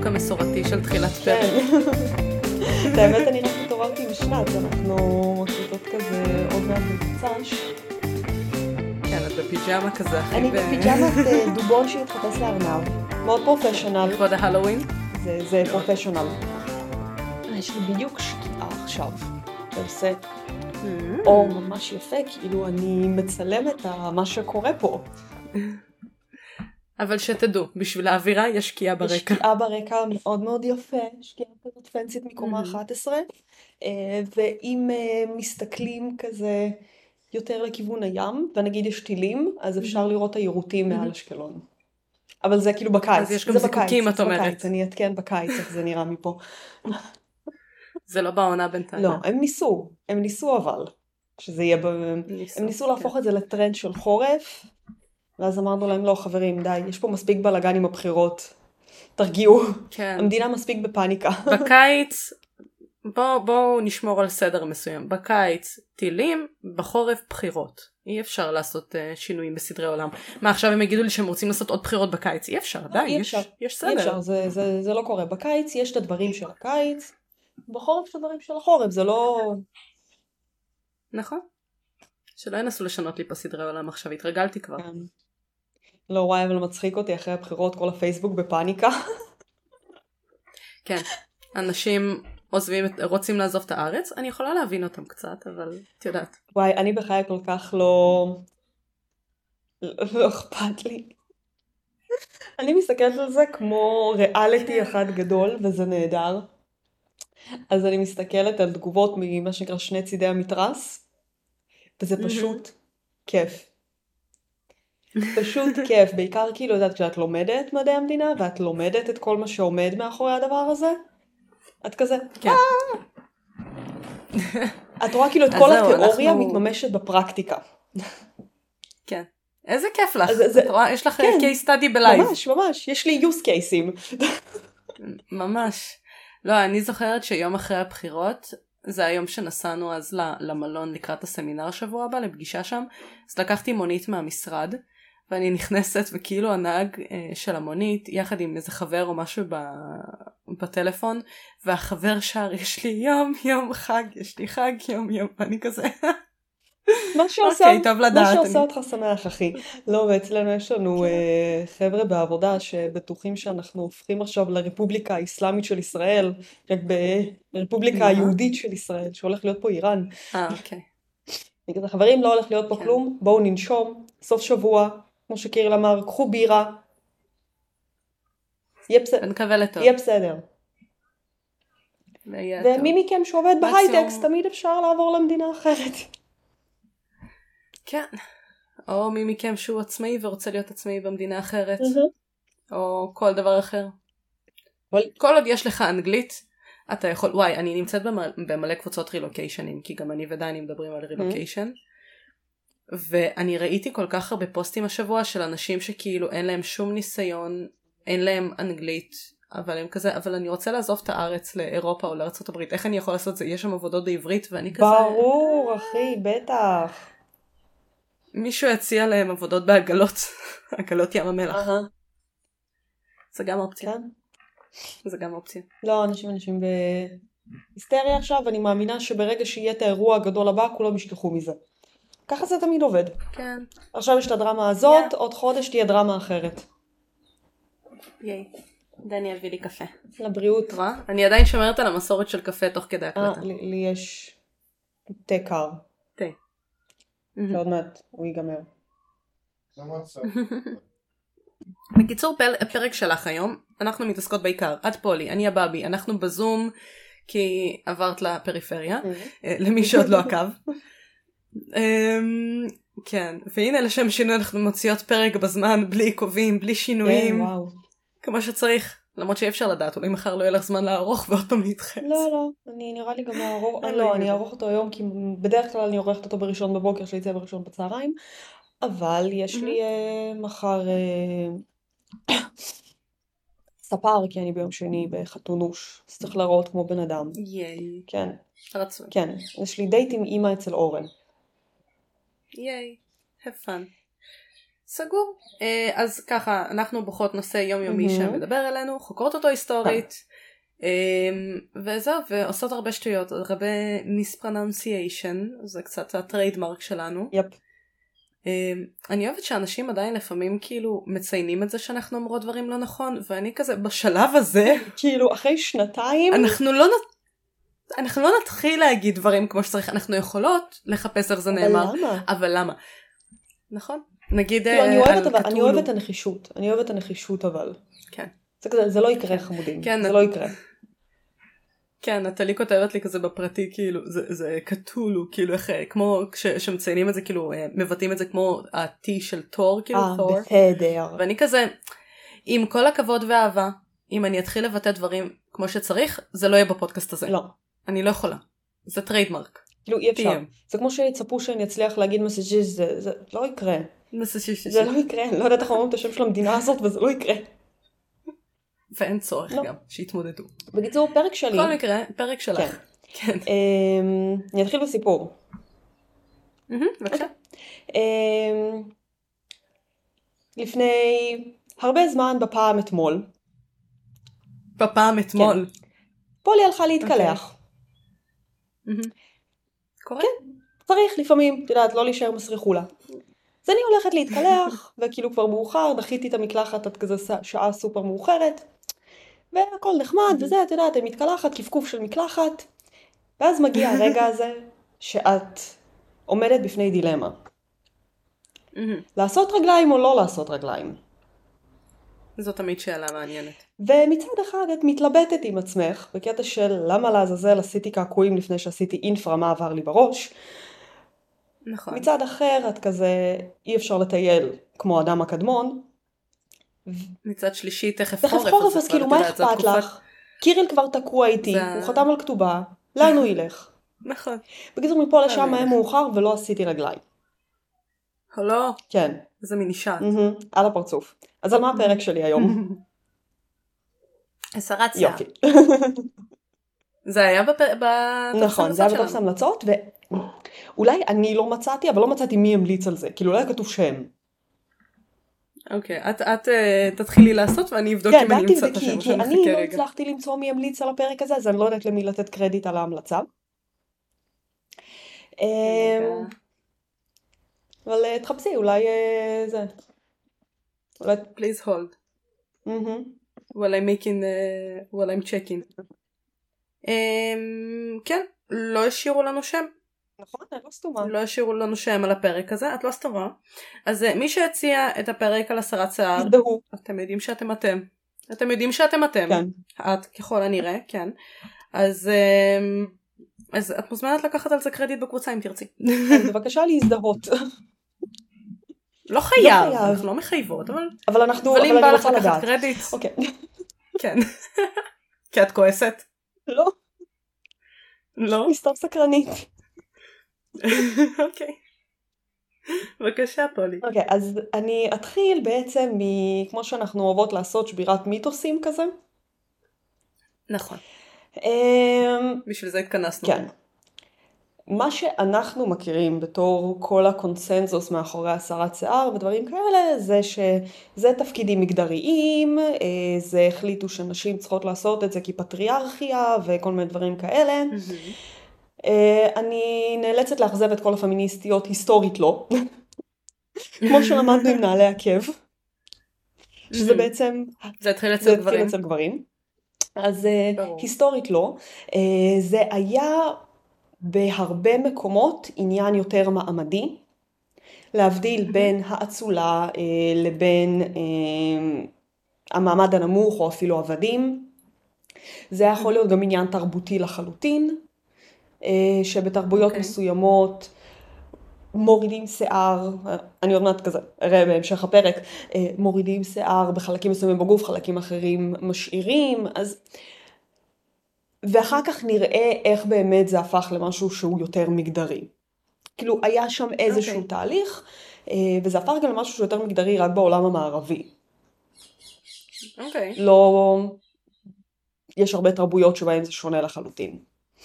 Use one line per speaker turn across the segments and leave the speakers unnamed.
החיבוק המסורתי של תחילת פרק.
את האמת אני רק התעוררתי משנת, אנחנו מקליטות כזה עוד מעט בצש.
כן, את בפיג'מה כזה הכי
אני בפיג'מת דובון שהתחפש לארנב, מאוד פרופשיונל.
לכבוד ההלואוין?
זה פרופשיונל. יש לי בדיוק שקיעה עכשיו. זה עושה אור ממש יפה, כאילו אני מצלמת מה שקורה פה.
אבל שתדעו, בשביל האווירה יש שקיעה ברקע.
יש שקיעה ברקע מאוד מאוד יפה, שקיעה כזאת פנסית מקומה 11, ואם מסתכלים כזה יותר לכיוון הים, ונגיד יש טילים, אז אפשר לראות את היירוטים מעל אשקלון. אבל זה כאילו בקיץ.
אז יש גם זיקוקים, את אומרת.
אני אתקן בקיץ, איך זה נראה מפה.
זה לא בעונה בינתיים.
לא, הם ניסו אבל, שזה יהיה, הם ניסו להפוך את זה לטרנד של חורף, ואז אמרנו להם, לא חברים, די, יש פה מספיק בלגן עם הבחירות, תרגיעו,
כן.
המדינה מספיק בפאניקה.
בקיץ, בואו נשמור על סדר מסוים, בקיץ טילים, בחורף בחירות, אי אפשר לעשות שינויים בסדרי עולם. מה עכשיו הם יגידו לי שהם רוצים לעשות עוד בחירות בקיץ? אי אפשר, די, יש סדר.
אי אפשר, זה לא קורה, בקיץ יש את הדברים של הקיץ, בחורף יש את הדברים של החורף, זה לא...
נכון. שלא ינסו לשנות לי פה סדרי עולם עכשיו, התרגלתי כבר.
לא וואי, אבל מצחיק אותי אחרי הבחירות, כל הפייסבוק בפאניקה.
כן, אנשים רוצים לעזוב את הארץ, אני יכולה להבין אותם קצת, אבל את יודעת.
וואי, אני בחיי כל כך לא אכפת לי. אני מסתכלת על זה כמו ריאליטי אחד גדול, וזה נהדר. אז אני מסתכלת על תגובות ממה שנקרא שני צידי המתרס, וזה פשוט כיף. פשוט כיף, בעיקר כאילו, יודעת, כשאת לומדת מדעי המדינה, ואת לומדת את כל מה שעומד מאחורי הדבר הזה, את כזה,
כן.
את רואה כאילו את כל התיאוריה מתממשת בפרקטיקה.
כן. איזה כיף לך. את רואה, יש לך case study בלייב.
ממש, יש לי use cases.
ממש. לא, אני זוכרת שיום אחרי הבחירות, זה היום שנסענו אז למלון לקראת הסמינר שבוע הבא, לפגישה שם, אז לקחתי מונית מהמשרד, ואני נכנסת וכאילו הנהג של המונית, יחד עם איזה חבר או משהו בטלפון, והחבר שר, יש לי יום חג, יש לי חג יום, ואני כזה...
מה שעושה אותך שמח אחי. לא, ואצלנו יש לנו חבר'ה בעבודה שבטוחים שאנחנו הופכים עכשיו לרפובליקה האסלאמית של ישראל, רק ברפובליקה היהודית של ישראל, שהולך להיות פה איראן.
אוקיי.
חברים, לא הולך להיות פה כלום, בואו ננשום, סוף שבוע, כמו שקירל אמר, קחו בירה. יהיה בסדר. ומי מכם שעובד בהייטקס, תמיד אפשר לעבור למדינה אחרת.
כן, או מי מכם שהוא עצמאי ורוצה להיות עצמאי במדינה אחרת, או כל דבר אחר. כל עוד יש לך אנגלית, אתה יכול, וואי, אני נמצאת במלא קבוצות רילוקיישנים, כי גם אני ודני מדברים על רילוקיישן, ואני ראיתי כל כך הרבה פוסטים השבוע של אנשים שכאילו אין להם שום ניסיון, אין להם אנגלית, אבל הם כזה, אבל אני רוצה לעזוב את הארץ לאירופה או לארצות הברית, איך אני יכול לעשות זה? יש שם עבודות בעברית, ואני כזה...
ברור, אחי, בטח.
מישהו הציע להם עבודות בעגלות, עגלות ים המלח. זה גם אופציה. זה גם אופציה.
לא, אנשים בהיסטריה עכשיו, אני מאמינה שברגע שיהיה את האירוע הגדול הבא, כולם ישכחו מזה. ככה זה תמיד עובד.
כן.
עכשיו יש את הדרמה הזאת, עוד חודש תהיה דרמה אחרת.
ייי. דני הביא לי קפה.
לבריאות.
אני עדיין שומרת על המסורת של קפה תוך כדי הקלטה.
לי יש תה קר.
תה.
שעוד מעט הוא ייגמר.
בקיצור, פרק שלך היום, אנחנו מתעסקות בעיקר, את פולי, אני הבאבי, אנחנו בזום, כי עברת לפריפריה, למי שעוד לא עקב. כן, והנה לשם שינוי אנחנו מוציאות פרק בזמן, בלי עיכובים, בלי שינויים, כמו שצריך. למרות שאי אפשר לדעת, אולי מחר לא יהיה לך זמן לערוך ועוד פעם להתחץ.
לא, אני נראה לי גם אני אערוך אותו היום, כי בדרך כלל אני עורכת אותו בראשון בבוקר, שלי יצא בראשון בצהריים, אבל יש לי מחר ספר, כי אני ביום שני בחתונוש, אז צריך להראות כמו בן אדם.
ייי.
כן.
רצוי.
כן, יש לי דייט עם אמא אצל אורן.
ייי, have fun. סגור. אז ככה, אנחנו בוחרות נושא יומיומי שמדבר אלינו, חוקרות אותו היסטורית, וזהו, ועושות הרבה שטויות, הרבה mispronunciation, זה קצת הטריידמרק שלנו.
יפ.
אני אוהבת שאנשים עדיין לפעמים כאילו מציינים את זה שאנחנו אומרות דברים לא נכון, ואני כזה בשלב הזה,
כאילו אחרי שנתיים,
אנחנו לא נתחיל להגיד דברים כמו שצריך, אנחנו יכולות לחפש איך זה נאמר, אבל למה? נכון? נגיד
אני אוהבת הנחישות, אבל.
כן.
זה לא יקרה חמודים, זה לא יקרה.
כן, נטלי כותבת לי כזה בפרטי, כאילו, זה קטולו, כאילו, כמו שמציינים את זה, כאילו, מבטאים את זה כמו ה-T של תור, כאילו, תור.
בסדר.
ואני כזה, עם כל הכבוד והאהבה, אם אני אתחיל לבטא דברים כמו שצריך, זה לא יהיה בפודקאסט הזה.
לא.
אני לא יכולה. זה טריידמרק.
כאילו, אי אפשר. זה כמו שיצפו שאני אצליח להגיד מסג'יז, זה לא יקרה. זה לא יקרה, אני לא יודעת איך אומרים את השם של המדינה הזאת, וזה לא יקרה.
ואין צורך גם, שיתמודדו.
בקיצור, פרק שלי.
בכל מקרה, פרק שלך.
כן. אני אתחיל בסיפור.
בבקשה.
לפני הרבה זמן, בפעם אתמול. פולי הלכה להתקלח.
קורה?
כן, צריך לפעמים, את יודעת, לא להישאר מסריחולה. אז אני הולכת להתקלח, וכאילו כבר מאוחר, דחיתי את המקלחת עד כזה שעה סופר מאוחרת, והכל נחמד, וזה, את יודעת, אני מתקלחת, כפכוף של מקלחת, ואז מגיע הרגע הזה, שאת עומדת בפני דילמה. לעשות רגליים או לא לעשות רגליים?
זו תמיד שאלה מעניינת.
ומצד אחד את מתלבטת עם עצמך, בקטע של למה לעזאזל עשיתי קעקועים לפני שעשיתי אינפרה, מה עבר לי בראש.
נכון.
מצד אחר את כזה אי אפשר לטייל כמו אדם הקדמון.
מצד שלישי תכף חורף,
אז כאילו מה אכפת לך? קיריל כבר תקוע איתי, הוא חתם על כתובה, לאן הוא ילך?
נכון.
בקיצור מפה לשם היה מאוחר ולא עשיתי רגליים.
לא?
כן.
זה מין נשעת.
על הפרצוף. אז על מה הפרק שלי היום?
הסרת שיער.
יופי.
זה היה
נכון, זה היה בטופס המלצות, ואולי אני לא מצאתי, אבל לא מצאתי מי המליץ על זה. כאילו לא היה כתוב שם.
אוקיי, את תתחילי לעשות ואני אבדוק אם אני אמצא את השם.
כי אני לא הצלחתי למצוא מי המליץ על הפרק הזה, אז אני לא יודעת למי לתת קרדיט על ההמלצה. אבל תחפשי, אולי זה.
Please hold. while I'm checking. כן, לא השאירו לנו שם.
נכון, אני לא סתומה.
לא השאירו לנו שם על הפרק הזה, את לא סתומה. אז מי שהציע את הפרק על הסרת שיער, אתם יודעים שאתם אתם. אתם יודעים שאתם אתם.
כן.
את ככל הנראה, כן. אז את מוזמנת לקחת על זה קרדיט בקבוצה אם תרצי.
בבקשה להזדהות.
לא חייב, אנחנו לא מחייבות,
אבל אני רוצה לדעת.
קרדיט.
אוקיי.
כן. כי את כועסת?
לא.
לא?
אני סתם סקרנית.
אוקיי. בבקשה פולי.
אוקיי, אז אני אתחיל בעצם כמו שאנחנו אוהבות לעשות שבירת מיתוסים כזה.
נכון. בשביל זה התכנסנו.
כן. מה שאנחנו מכירים בתור כל הקונסנזוס מאחורי הסרת שיער ודברים כאלה, זה שזה תפקידים מגדריים, זה החליטו שנשים צריכות לעשות את זה כפטריארכיה וכל מיני דברים כאלה. אני נאלצת לאכזב את כל הפמיניסטיות, היסטורית לא. כמו שלמדנו עם נעלי עקב. שזה בעצם...
זה התחיל אצל
גברים. אז היסטורית לא. זה היה בהרבה מקומות עניין יותר מעמדי. להבדיל בין האצולה לבין המעמד הנמוך או אפילו עבדים. זה יכול להיות גם עניין תרבותי לחלוטין. שבתרבויות מסוימות מורידים שיער, אני עוד מעט כזה, אראה בהמשך הפרק, מורידים שיער בחלקים מסוימים בגוף, חלקים אחרים משאירים, ואחר כך נראה איך באמת זה הפך למשהו שהוא יותר מגדרי. כאילו היה שם איזשהו תהליך, וזה הפך גם למשהו שהוא יותר מגדרי רק בעולם המערבי. לא, יש הרבה תרבויות שבהן זה שונה לחלוטין.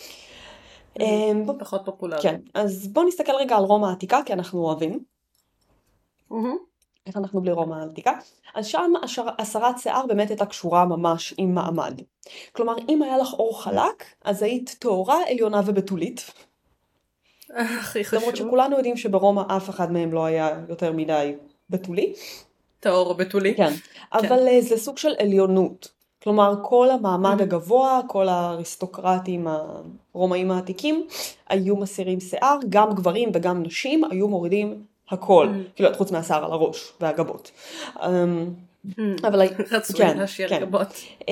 פחות פופולרי.
כן, אז בואו נסתכל רגע על רומא העתיקה, כי אנחנו אוהבים. איך אנחנו בלי רומא העתיקה? אז שם הסרת שיער באמת הייתה קשורה ממש עם מעמד. כלומר, אם היה לך אור חלק, אז היית טהורה, עליונה ובתולית.
הכי חשוב.
למרות שכולנו יודעים שברומא אף אחד מהם לא היה יותר מדי בתולי.
טהור או בתולי.
כן, אבל זה סוג של עליונות. כלומר, כל המעמד הגבוה, כל האריסטוקרטים הרומאים העתיקים, היו מסירים שיער, גם גברים וגם נשים היו מורידים הכל, כאילו חוץ מהשיער על הראש והגבות. אבל
רצוי להשאיר גבות.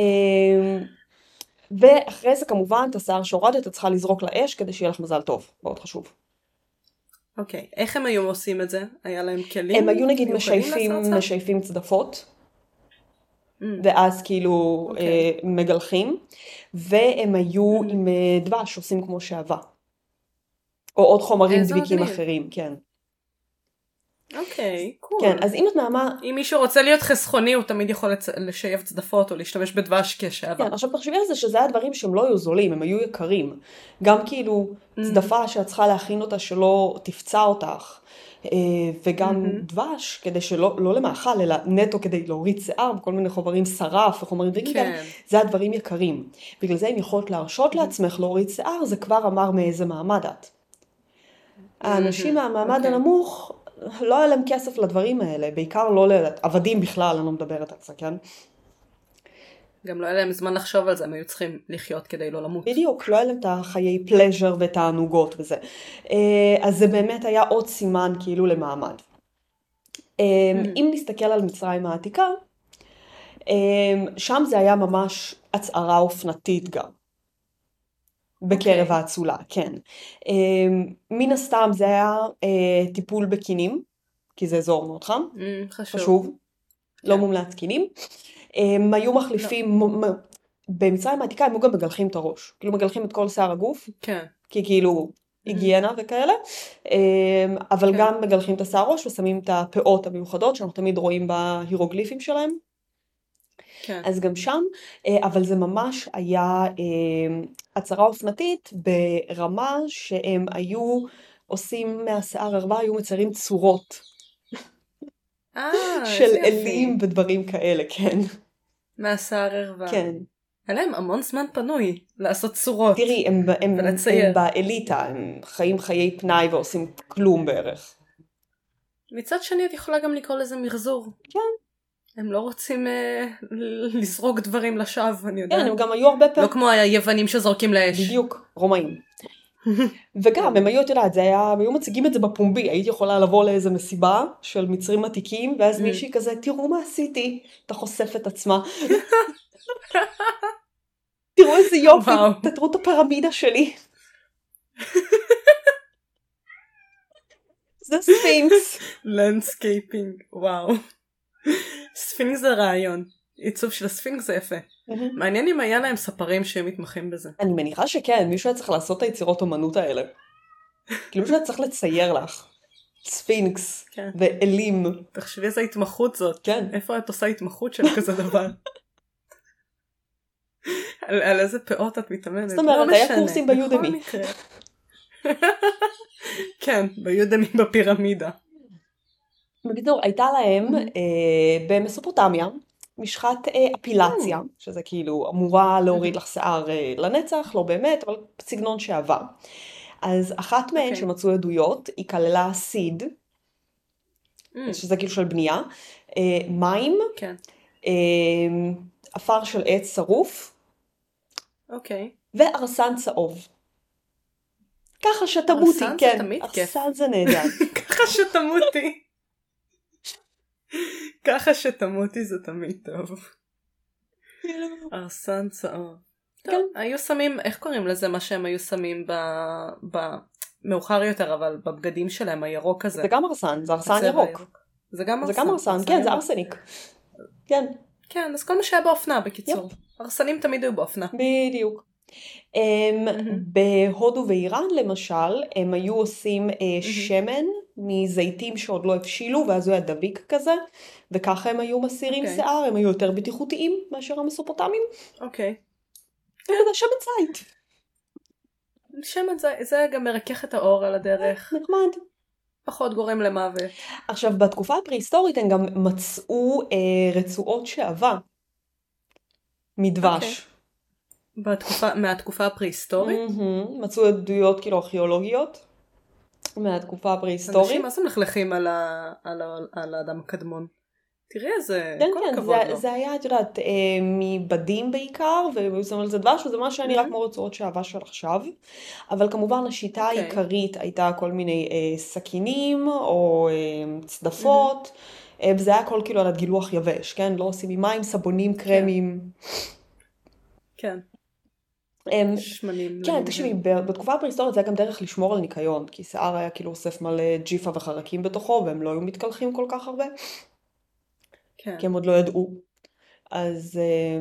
ואחרי זה כמובן את השיער שהורדת את צריכה לזרוק לאש כדי שיהיה לך מזל טוב, מאוד חשוב.
אוקיי, איך הם היו עושים את זה? היה להם כלים?
הם היו נגיד משייפים צדפות, ואז כאילו מגלחים, והם היו עם דבש עושים כמו שעבה. או עוד חומרים דביקים אחרים, כן.
אוקיי, קול.
כן, אז אם את נעמה...
אם מישהו רוצה להיות חסכוני, הוא תמיד יכול לשייף צדפות או להשתמש בדבש כשעבה.
כן, עכשיו תחשבי על זה שזה היה דברים שהם לא היו זולים, הם היו יקרים. גם כאילו צדפה שאת צריכה להכין אותה שלא תפצע אותך, וגם דבש, כדי שלא למאכל, אלא נטו כדי להוריד שיער, וכל מיני חומרים שרף וחומרים דגים, זה הדברים יקרים. בגלל זה אם יכולת להרשות לעצמך להוריד שיער, זה כבר אמר מאיזה מעמד את. האנשים מהמעמד הנמוך, לא היה להם כסף לדברים האלה, בעיקר לא לעבדים בכלל, אני לא מדברת על זה, כן?
גם לא היה להם זמן לחשוב על זה, הם היו צריכים לחיות כדי לא למות.
בדיוק, לא היה להם את החיי פלז'ר ותענוגות וזה. אז זה באמת היה עוד סימן כאילו למעמד. אם נסתכל על מצרים העתיקה, שם זה היה ממש הצערה אופנתית גם. בקרב האצולה, כן. מן הסתם זה היה טיפול בקינים, כי זה אזור מאוד חם. חשוב. לא מומלץ קינים. הם היו מחליפים, במצרים העתיקה הם היו גם מגלחים את הראש. כאילו מגלחים את כל שיער הגוף.
כן.
כי כאילו היגיינה וכאלה. אבל גם מגלחים את השיער ראש ושמים את הפאות המיוחדות, שאנחנו תמיד רואים בהירוגליפים שלהם. כן. אז גם שם, אבל זה ממש היה הצהרה אופנתית ברמה שהם היו עושים מהשיער ערווה, היו מציירים צורות של אלים ודברים כאלה, כן.
מהשיער ערווה.
כן.
היה להם המון זמן פנוי לעשות צורות.
תראי, הם באליטה, הם חיים חיי פנאי ועושים כלום בערך.
מצד שני את יכולה גם לקרוא לזה מחזור.
כן.
הם לא רוצים לזרוק דברים לשווא, אני יודעת.
כן, הם גם היו הרבה פעמים.
לא כמו היוונים שזורקים לאש.
בדיוק, רומאים. וגם, הם היו, את יודעת, הם היו מציגים את זה בפומבי, הייתי יכולה לבוא לאיזה מסיבה של מצרים עתיקים, ואז מישהי כזה, תראו מה עשיתי, אתה חושף את עצמה. תראו איזה יופי, תראו את הפירמידה שלי. זה ספינקס.
לנדסקייפינג, וואו. ספינקס זה רעיון. עיצוב של הספינקס זה יפה. מעניין אם היה להם ספרים שהם מתמחים בזה.
אני מניחה שכן, מישהו היה צריך לעשות את היצירות אומנות האלה. כאילו מישהו היה צריך לצייר לך. ספינקס ואלים.
תחשבי איזה התמחות זאת.
כן.
איפה את עושה התמחות של כזה דבר? על איזה פאות את מתאמנת?
זאת אומרת, היה קורסים ביודמי.
כן, ביודמי בפירמידה.
בקיצור, הייתה להם במסופוטמיה משחת אפילציה, שזה כאילו אמורה להוריד לך שיער לנצח, לא באמת, אבל סגנון שעבר. אז אחת מהן שמצאו עדויות, היא כללה סיד, שזה כאילו של בנייה, מים, אפר של עץ שרוף, וארסן צהוב. ככה שתמותי, כן, ארסן זה נהדר.
ככה שתמותי. ככה שתמותי זה תמיד טוב. ארסן צהוב. טוב, היו שמים, איך קוראים לזה מה שהם היו שמים מאוחר יותר, אבל בבגדים שלהם, הירוק הזה.
זה גם ארסן, זה ארסן ירוק.
זה גם
ארסן, כן, זה ארסניק. כן.
כן, אז כל מה שהיה באופנה בקיצור. ארסנים תמיד היו באופנה.
בדיוק. בהודו ואיראן למשל, הם היו עושים שמן מזיתים שעוד לא הבשילו, ואז הוא היה דביק כזה, וככה הם היו מסירים שיער, הם היו יותר בטיחותיים מאשר המסופוטמים.
אוקיי.
זה שמן זית.
שמן זית, זה גם מרכך את האור על הדרך.
נחמד.
פחות גורם למוות.
עכשיו, בתקופה הפרה-היסטורית הם גם מצאו רצועות שעבה מדבש.
מהתקופה הפרה-היסטורית?
מצאו עדויות כאילו ארכיאולוגיות מהתקופה הפרה-היסטורית.
אנשים מה זה מלכלכים על האדם הקדמון? תראי איזה, כל הכבוד לו.
זה היה, את יודעת, מבדים בעיקר, וזאת אומרת, זה דבש, וזה מה שאני רק כמו רצועות שעבה של עכשיו. אבל כמובן השיטה העיקרית הייתה כל מיני סכינים, או צדפות, וזה היה כל כאילו על הגילוח יבש, כן? לא עושים עם מים, סבונים, קרמים.
כן. שמנים.
כן, תקשיבי, בתקופה הפרה-היסטורית זה היה גם דרך לשמור על ניקיון, כי שיער היה כאילו אוסף מלא ג'יפה וחרקים בתוכו, והם לא היו מתקלחים כל כך הרבה. כי הם עוד לא ידעו. אז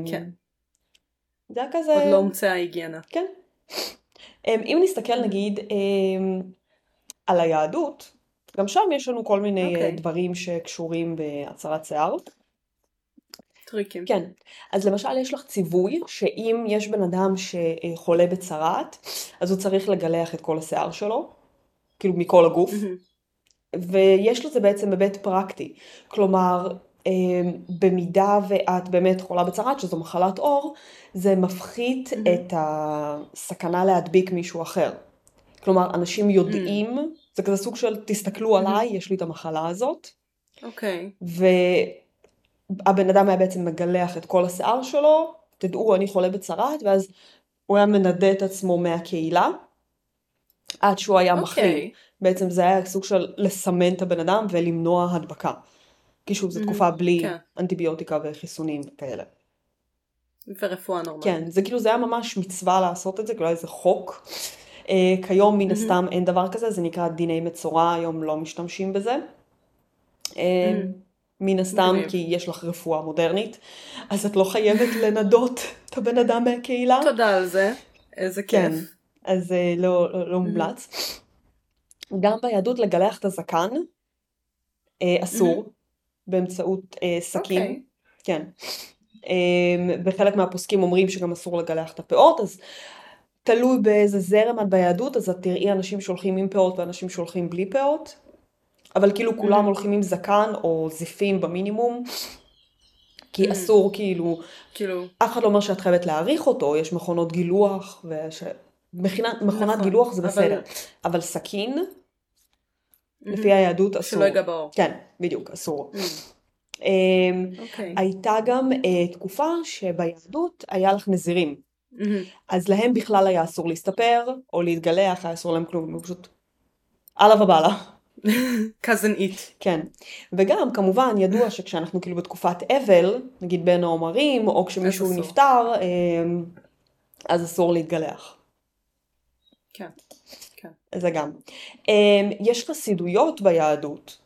זה היה כזה...
עוד לא הומצאה ההיגיינה.
כן. אם נסתכל נגיד על היהדות, גם שם יש לנו כל מיני דברים שקשורים בהצרת שיער.
טריקים.
כן. אז למשל יש לך ציווי שאם יש בן אדם שחולה בצרת, אז הוא צריך לגלח את כל השיער שלו, כאילו מכל הגוף. ויש לזה בעצם היבט פרקטי. כלומר, במידה ואת באמת חולה בצרת, שזו מחלת עור, זה מפחית את הסכנה להדביק מישהו אחר. כלומר, אנשים יודעים, זה כזה סוג של תסתכלו עליי, יש לי את המחלה הזאת.
אוקיי.
והבן אדם היה בעצם מגלח את כל השיער שלו, תדעו, אני חולה בצרת, ואז הוא היה מנדה את עצמו מהקהילה, עד שהוא היה מחלים. בעצם זה היה סוג של לסמן את הבן אדם ולמנוע הדבקה. כי שוב, זו תקופה בלי אנטיביוטיקה וחיסונים וכאלה.
ורפואה נורמלית.
כן, זה כאילו, זה היה ממש מצווה לעשות את זה, כאילו איזה חוק. כיום מן הסתם אין דבר כזה, זה נקרא דיני מצורע, היום לא משתמשים בזה. מן הסתם, כי יש לך רפואה מודרנית, אז את לא חייבת לנדות את הבן אדם מהקהילה.
תודה על זה, איזה כיף.
כן, אז לא מומלץ. גם ביהדות לגלח את הזקן, אסור. באמצעות סכין. כן. וחלק מהפוסקים אומרים שגם אסור לגלח את הפאות, אז תלוי באיזה זרם את ביהדות, אז את תראי אנשים שהולכים עם פאות ואנשים שהולכים בלי פאות, אבל כאילו כולם הולכים עם זקן או זיפים במינימום, כי אסור כאילו, אף אחד לא אומר שאת חייבת להעריך אותו, יש מכונות גילוח, מכונת גילוח זה בסדר, אבל סכין, לפי היהדות אסור.
שלא ייגע באור.
כן, בדיוק, אסור. הייתה גם תקופה שביהדות היה לך נזירים. אז להם בכלל היה אסור להסתפר, או להתגלח, היה אסור להם כלום, פשוט עליו הבעלה.
cousin it.
כן. וגם, כמובן, ידוע שכשאנחנו כאילו בתקופת אבל, נגיד בין העומרים, או כשמישהו נפטר, אז אסור להתגלח.
כן.
זה גם. יש חסידויות ביהדות,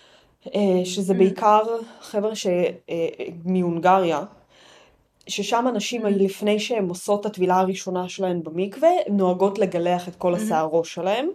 שזה בעיקר חבר'ה מהונגריה, ששם אנשים לפני שהם עושות את הטבילה הראשונה שלהם במקווה, הן נוהגות לגלח את כל השיער ראש שלהם.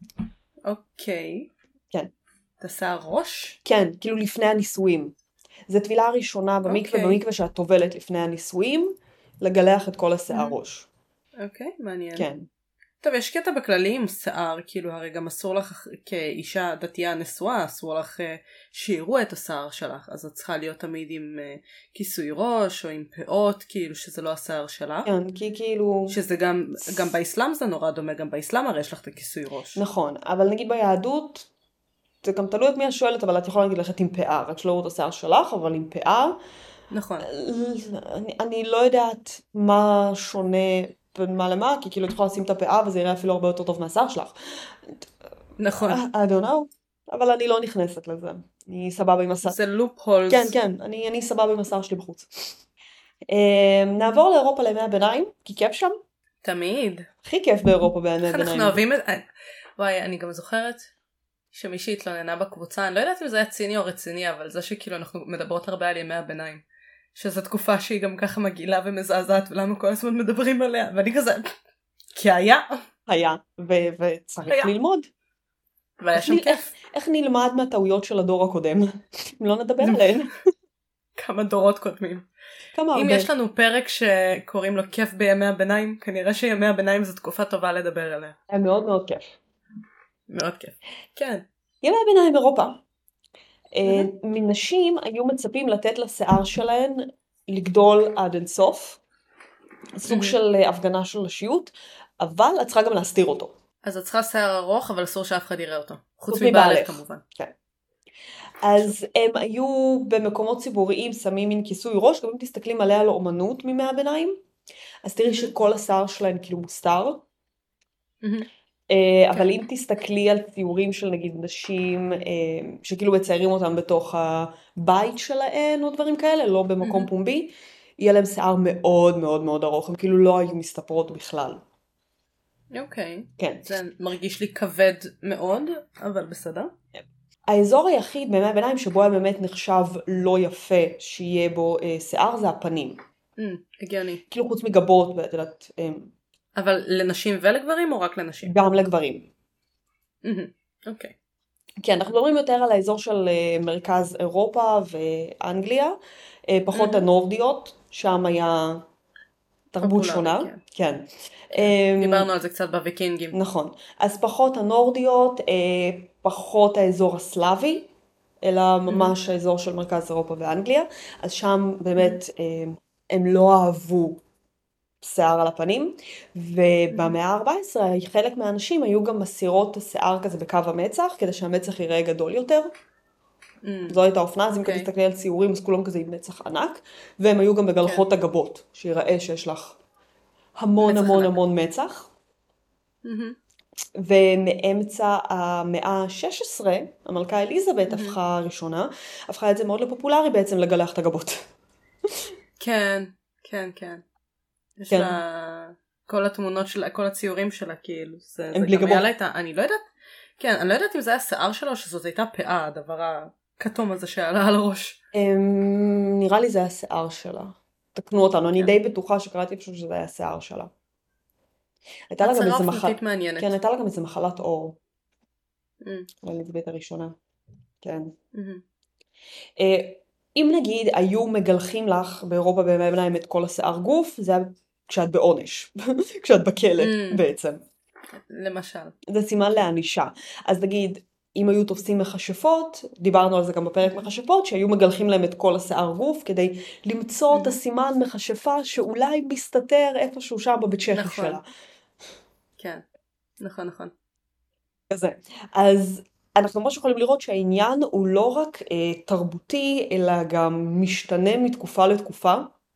אוקיי.
כן.
את השיער ראש?
כן, כאילו לפני הנישואים. זו טבילה הראשונה במקווה שאת טובלת לפני הנישואים, לגלח את כל השיער ראש.
אוקיי, מעניין.
כן.
טוב, יש קטע בכללי עם שיער, כאילו הרי גם אסור לך כאישה דתייה נשואה, אסור לך שיראו את השיער שלך, אז את צריכה להיות תמיד עם כיסוי ראש או עם פאות, כאילו שזה לא השיער שלך.
כן, כי כאילו...
שזה גם באסלאם זה נורא דומה, גם באסלאם הרי יש לך את הכיסוי ראש.
נכון, אבל נגיד ביהדות, זה גם תלוי את מי השואלת, אבל את יכולה להגיד ללכת עם פאה, רק שלא רואה את השיער שלך, אבל עם פאה.
נכון.
אני לא יודעת מה שונה... מה למה, כי כאילו את יכולה לשים את הפאה וזה יראה אפילו הרבה יותר טוב מהשיער שלך.
נכון.
I don't know, אבל אני לא נכנסת לזה. אני סבבה עם השיער.
זה לופ הולס.
כן, אני סבבה עם השיער שלי בחוץ. נעבור לאירופה לימי הביניים, כי כיף שם.
תמיד.
הכי כיף באירופה בימי הביניים.
אנחנו אוהבים את... וואי, אני גם זוכרת שמישהי התלוננה בקבוצה, אני לא יודעת אם זה היה ציני או רציני, אבל זה שכאילו אנחנו מדברות הרבה על ימי הביניים. שזו תקופה שהיא גם ככה מגעילה ומזעזעת, ולמה כל הזמן מדברים עליה, ואני כזה, כי היה.
היה, וצריך ללמוד.
והיה שם כיף.
איך נלמד מהטעויות של הדור הקודם? אם לא נדבר עליהן.
כמה דורות קודמים. אם יש לנו פרק שקוראים לו כיף בימי הביניים, כנראה שימי הביניים זו תקופה טובה לדבר עליה.
היה מאוד מאוד כיף.
מאוד כיף. כן.
ימי הביניים אירופה. מנשים היו מצפים לתת לשיער שלהן לגדול עד אינסוף, סוג של הפגנה של נשיות, אבל את צריכה גם להסתיר אותו.
אז את צריכה שיער ארוך, אבל אסור שאף אחד יראה אותו. חוץ מבעלך כמובן.
כן. אז הם היו במקומות ציבוריים שמים מין כיסוי ראש, גם אם תסתכלים עליה על אומנות מימי הביניים, אז תראי שכל השיער שלהם כאילו מוסתר. אבל אם תסתכלי על ציורים של נגיד נשים שכאילו מציירים אותם בתוך הבית שלהן או דברים כאלה, לא במקום פומבי, יהיה להם שיער מאוד מאוד מאוד ארוך, הם כאילו לא היו מסתפרות בכלל.
אוקיי.
כן.
זה מרגיש לי כבד מאוד, אבל בסדר.
האזור היחיד בימי הביניים שבו היה באמת נחשב לא יפה שיהיה בו שיער זה הפנים.
הגיוני.
כאילו חוץ מגבות, ואת יודעת...
אבל לנשים ולגברים או רק לנשים?
גם לגברים.
אוקיי.
כן, אנחנו מדברים יותר על האזור של מרכז אירופה ואנגליה, פחות הנורדיות, שם היה תרבות שונה. כן.
דיברנו על זה קצת בוויקינגים.
נכון. אז פחות הנורדיות, פחות האזור הסלאבי, אלא ממש האזור של מרכז אירופה ואנגליה, אז שם באמת הם לא אהבו שיער על הפנים, ובמאה ה-14 חלק מהאנשים היו גם מסירות השיער כזה בקו המצח, כדי שהמצח יראה גדול יותר. זו הייתה אופנה, אז אם כדי תסתכלי על ציורים, אז כולם כזה עם מצח ענק, והם היו גם בגלחות הגבות, שיראה שיש לך המון המון המון מצח. ומאמצע המאה ה-16, המלכה אליזבת הפכה ראשונה, הפכה את זה מאוד לפופולרי בעצם לגלח את הגבות.
כן, כן, כן. יש לה כל התמונות שלה, כל הציורים שלה, כאילו. זה גם היה לה איתה, אני לא יודעת, כן, אני לא יודעת אם זה היה שיער שלו, או שזאת הייתה פאה, הדבר הכתום הזה שעלה על הראש.
נראה לי זה היה שיער שלה. תקנו אותנו, אני די בטוחה שקראתי פשוט שזה היה שיער שלה. הייתה לה גם איזה מחלת, כן, הייתה לה גם איזה מחלת עור. אליזבת הראשונה. כן. אם נגיד היו מגלחים לך באירופה בימי הביניים את כל השיער גוף, זה היה כשאת בעונש, כשאת בכלא בעצם.
למשל.
זה סימן לענישה. אז נגיד, אם היו תופסים מכשפות, דיברנו על זה גם בפרק מכשפות, שהיו מגלחים להם את כל השיער גוף, כדי למצוא את הסימן מכשפה שאולי מסתתר איפשהו שם בבית שחי שלה.
כן, נכון, נכון.
כזה. אז אנחנו ממש יכולים לראות שהעניין הוא לא רק תרבותי, אלא גם משתנה מתקופה לתקופה.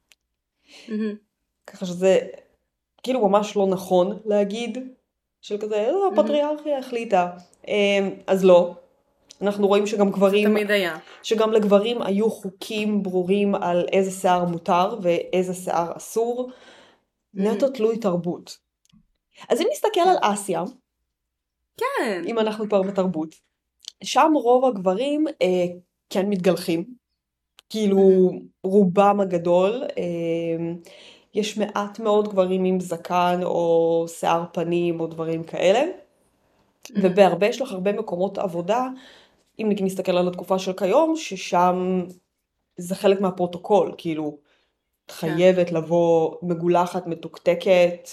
ככה שזה כאילו ממש לא נכון להגיד, של כזה, הפטריארכיה החליטה. אז לא. אנחנו רואים שגם גברים,
תמיד היה.
שגם לגברים היו חוקים ברורים על איזה שיער מותר ואיזה שיער אסור. נטו תלוי תרבות. אז אם נסתכל על אסיה,
כן.
אם אנחנו כבר בתרבות, שם רוב הגברים כן מתגלחים, כאילו רובם הגדול, יש מעט מאוד גברים עם זקן או שיער פנים או דברים כאלה, ובהרבה יש לך הרבה מקומות עבודה, אם נסתכל על התקופה של כיום, ששם זה חלק מהפרוטוקול, כאילו חייבת לבוא מגולחת, מתוקתקת,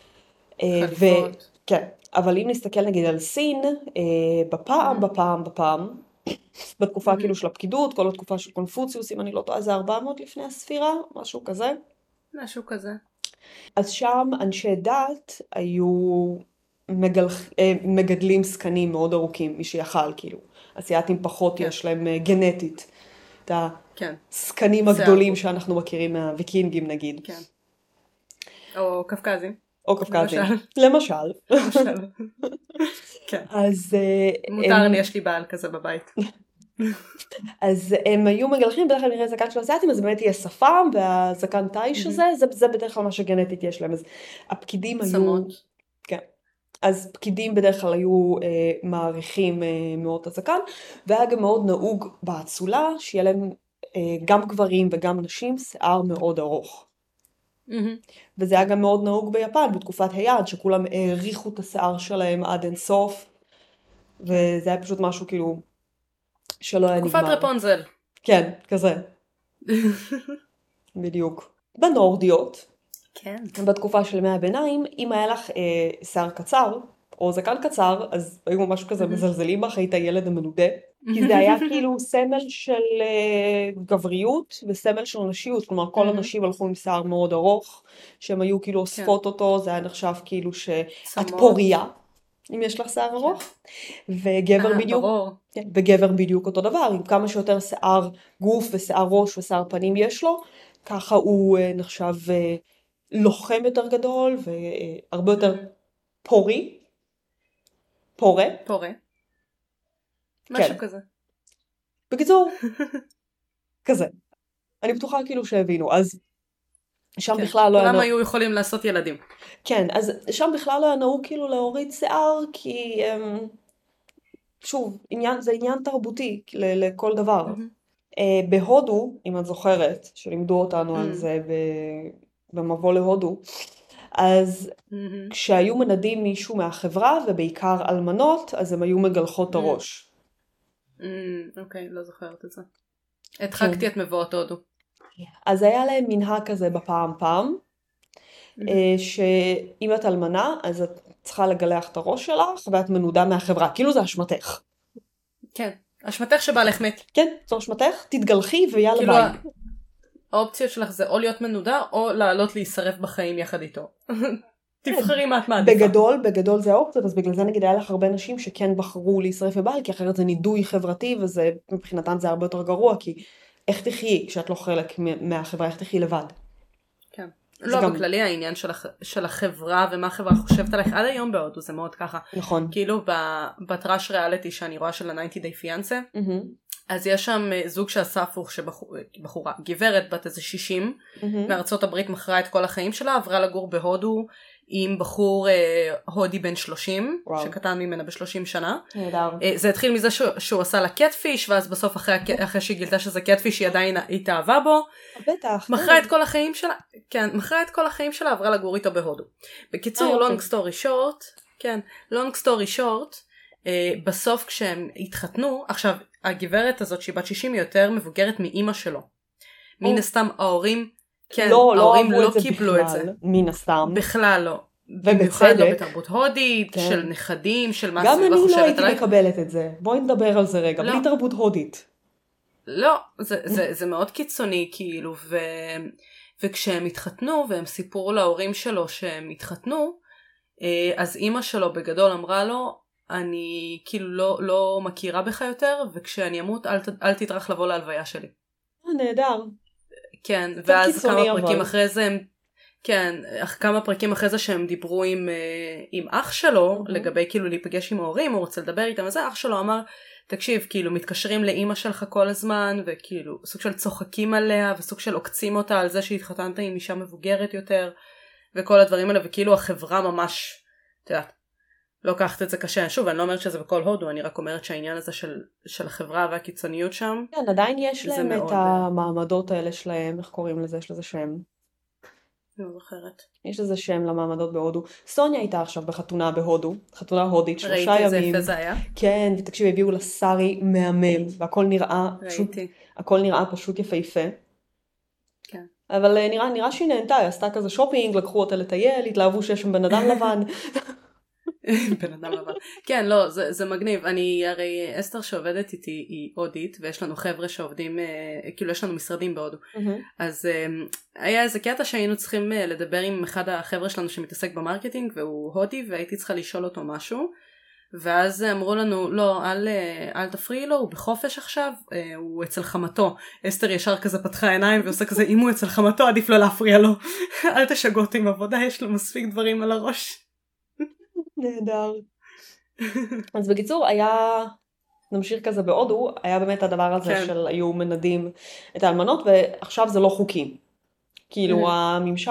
כן. אבל אם נסתכל נגיד על סין, בפעם, בתקופה כאילו של הפקידות, כל התקופה של קונפוציוס, אם אני לא טועה, זה 400 לפני הספירה, משהו כזה.
משהו כזה.
אז שם אנשי דת היו מגדלים סקנים מאוד ארוכים, מי שיכל, כאילו. אסיאטים פחות יש להם גנטית, את הסקנים הגדולים שאנחנו מכירים מהוויקינגים נגיד.
כן. או קפקזים.
או קפקזים. למשל.
כן.
אז...
מותר לי, יש לי בעל כזה בבית.
אז הם היו מגלחים, בדרך כלל נראה זקן של אסיאטים, אז באמת יהיה שפם, והזקן טייש הזה, זה בדרך כלל מה שגנטית יש להם. אז הפקידים היו... כן. אז פקידים בדרך כלל היו מעריכים מאוד את הזקן, והיה גם מאוד נהוג באצולה, שיהיה להם גם גברים וגם נשים שיער מאוד ארוך. וזה היה גם מאוד נהוג ביפן, בתקופת היד, שכולם העריכו את השיער שלהם עד אינסוף, וזה היה פשוט משהו כאילו שלא היה נגמר.
תקופת רפונזל.
כן, כזה. בדיוק. בנורדיות,
כן.
בתקופה של ימי הביניים, אם היה לך שיער קצר, או זקן קצר, אז היו ממש כזה מזלזלים בך, היית הילד המנודה, כי זה היה כאילו סמל של גבריות וסמל של נשיות, כלומר כל הנשים הלכו עם שיער מאוד ארוך, שהם היו כאילו אוספות אותו, זה היה נחשב כאילו שאת פוריה, אם יש לך שיער ארוך, וגבר בדיוק אותו דבר, עם כמה שיותר שיער גוף ושיער ראש ושיער פנים יש לו, ככה הוא נחשב לוחם יותר גדול והרבה יותר פורה.
משהו כזה.
בקיצור, כזה. אני בטוחה כאילו שהבינו, אז שם בכלל לא היה...
כולם היו יכולים לעשות ילדים.
כן, אז שם בכלל לא היה נהוג כאילו להוריד שיער, כי שוב, זה עניין תרבותי לכל דבר. בהודו, אם את זוכרת, שלימדו אותנו על זה במבוא להודו, אז כשהיו מנדים מישהו מהחברה, ובעיקר אלמנות, אז הם היו מגלחות את הראש.
אוקיי, לא זוכרת את זה. הדחקתי את מבואות הודו.
אז היה להם מנהג כזה בפעם, שאם את אלמנה, אז את צריכה לגלח את הראש שלך, ואת מנודה מהחברה, כאילו זה אשמתך.
כן, אשמתך שבעלך מת.
כן, זו אשמתך, תתגלחי ויאללה ביי.
האופציה שלך זה או להיות מנודה, או לעלות להישרף בחיים יחד איתו. תבחרי מה את מעדיפה.
בגדול זה האופציות, אז בגלל זה נגיד היה לך הרבה נשים שכן בחרו להישרף בבעל, כי אחרת זה נידוי חברתי, וזה מבחינתן זה הרבה יותר גרוע, כי איך תחיי כשאת לא חלק מהחברה, איך תחיי לבד.
כן. לא, בכללי העניין של החברה, ומה החברה חושבת עליך עד היום בהודו, זה מאוד ככה.
נכון.
כאילו בטראש ריאליטי שאני רואה של ה-90 Day Fiancé, אז יש שם זוג שעשה הפוך, שבחורה, גברת בת איזה 60, מארצות הברית מכרה את כל החיים שלה, עברה לגור בהודו, עם בחור הודי בן 30, שקטן ממנה ב-30 שנה. זה התחיל מזה שהוא עשה לה קטפיש, ואז בסוף אחרי שהיא גילתה שזה קטפיש, היא עדיין התאהבה בו.
בטח.
מכרה את כל החיים שלה, כן, מכרה את כל החיים שלה, עברה לגור איתו בהודו. בקיצור, long story short, בסוף כשהם התחתנו, עכשיו, הגברת הזאת שהיא בת 60 היא יותר מבוגרת מאמא שלו. מן הסתם ההורים, כן, ההורים לא קיבלו את זה.
מן הסתם.
בכלל לא. במיוחד לא בתרבות הודית, של נכדים, של מה סביבה חושבת עליי.
גם אני לא הייתי מקבלת את זה. בואי נדבר על זה רגע, בלי תרבות הודית.
לא, זה מאוד קיצוני כאילו, וכשהם התחתנו, והם סיפרו להורים שלו שהם התחתנו, אז אמא שלו בגדול אמרה לו, אני כאילו לא מכירה בך יותר, וכשאני אמות אל תטרח לבוא להלוויה שלי.
נהדר.
כן, ואז כמה פרקים אחרי זה, כמה פרקים אחרי זה שהם דיברו עם אח שלו, לגבי כאילו להיפגש עם ההורים, הוא רוצה לדבר איתם, אז אח שלו אמר, תקשיב, כאילו מתקשרים לאמא שלך כל הזמן, וכאילו סוג של צוחקים עליה, וסוג של עוקצים אותה על זה שהתחתנת עם אישה מבוגרת יותר, וכל הדברים האלה, וכאילו החברה ממש, את יודעת, לוקחת את זה קשה. שוב, אני לא אומרת שזה בכל הודו, אני רק אומרת שהעניין הזה של החברה והקיצוניות שם.
כן, עדיין יש להם מאוד... את המעמדות האלה שלהם, איך קוראים לזה? יש לזה שם.
לא זוכרת.
יש לזה שם למעמדות בהודו. סוניה הייתה עכשיו בחתונה בהודו, חתונה הודית, 3 ימים.
ראיתי איזה יפה זה היה?
כן, ותקשיב, הביאו לסארי מהמם, והכל נראה פשוט יפהפה.
כן.
אבל נראה שהיא נהנתה, היא עשתה כזה שופינג, לקחו אותה לטייל, התלהבו שיש שם בן אדם לבן.
בן אדם לבן. כן, לא, זה מגניב. הרי אסתר שעובדת איתי היא הודית, ויש לנו חבר'ה שעובדים, כאילו יש לנו משרדים בהודו. אז היה איזה קטע שהיינו צריכים לדבר עם אחד החבר'ה שלנו שמתעסק במרקטינג, והוא הודי, והייתי צריכה לשאול אותו משהו. ואז אמרו לנו, לא, אל תפריעי לו, הוא בחופש עכשיו, הוא אצל חמתו. אסתר ישר כזה פתחה עיניים ועושה כזה, אם הוא אצל חמתו, עדיף לא להפריע לו. אל תשגעות עם עבודה, יש לו מספיק דברים על הראש.
נהדר. אז בקיצור, נמשיך כזה בהודו, היה באמת הדבר הזה של היו מנדים את האלמנות, ועכשיו זה לא חוקי. כאילו הממשל,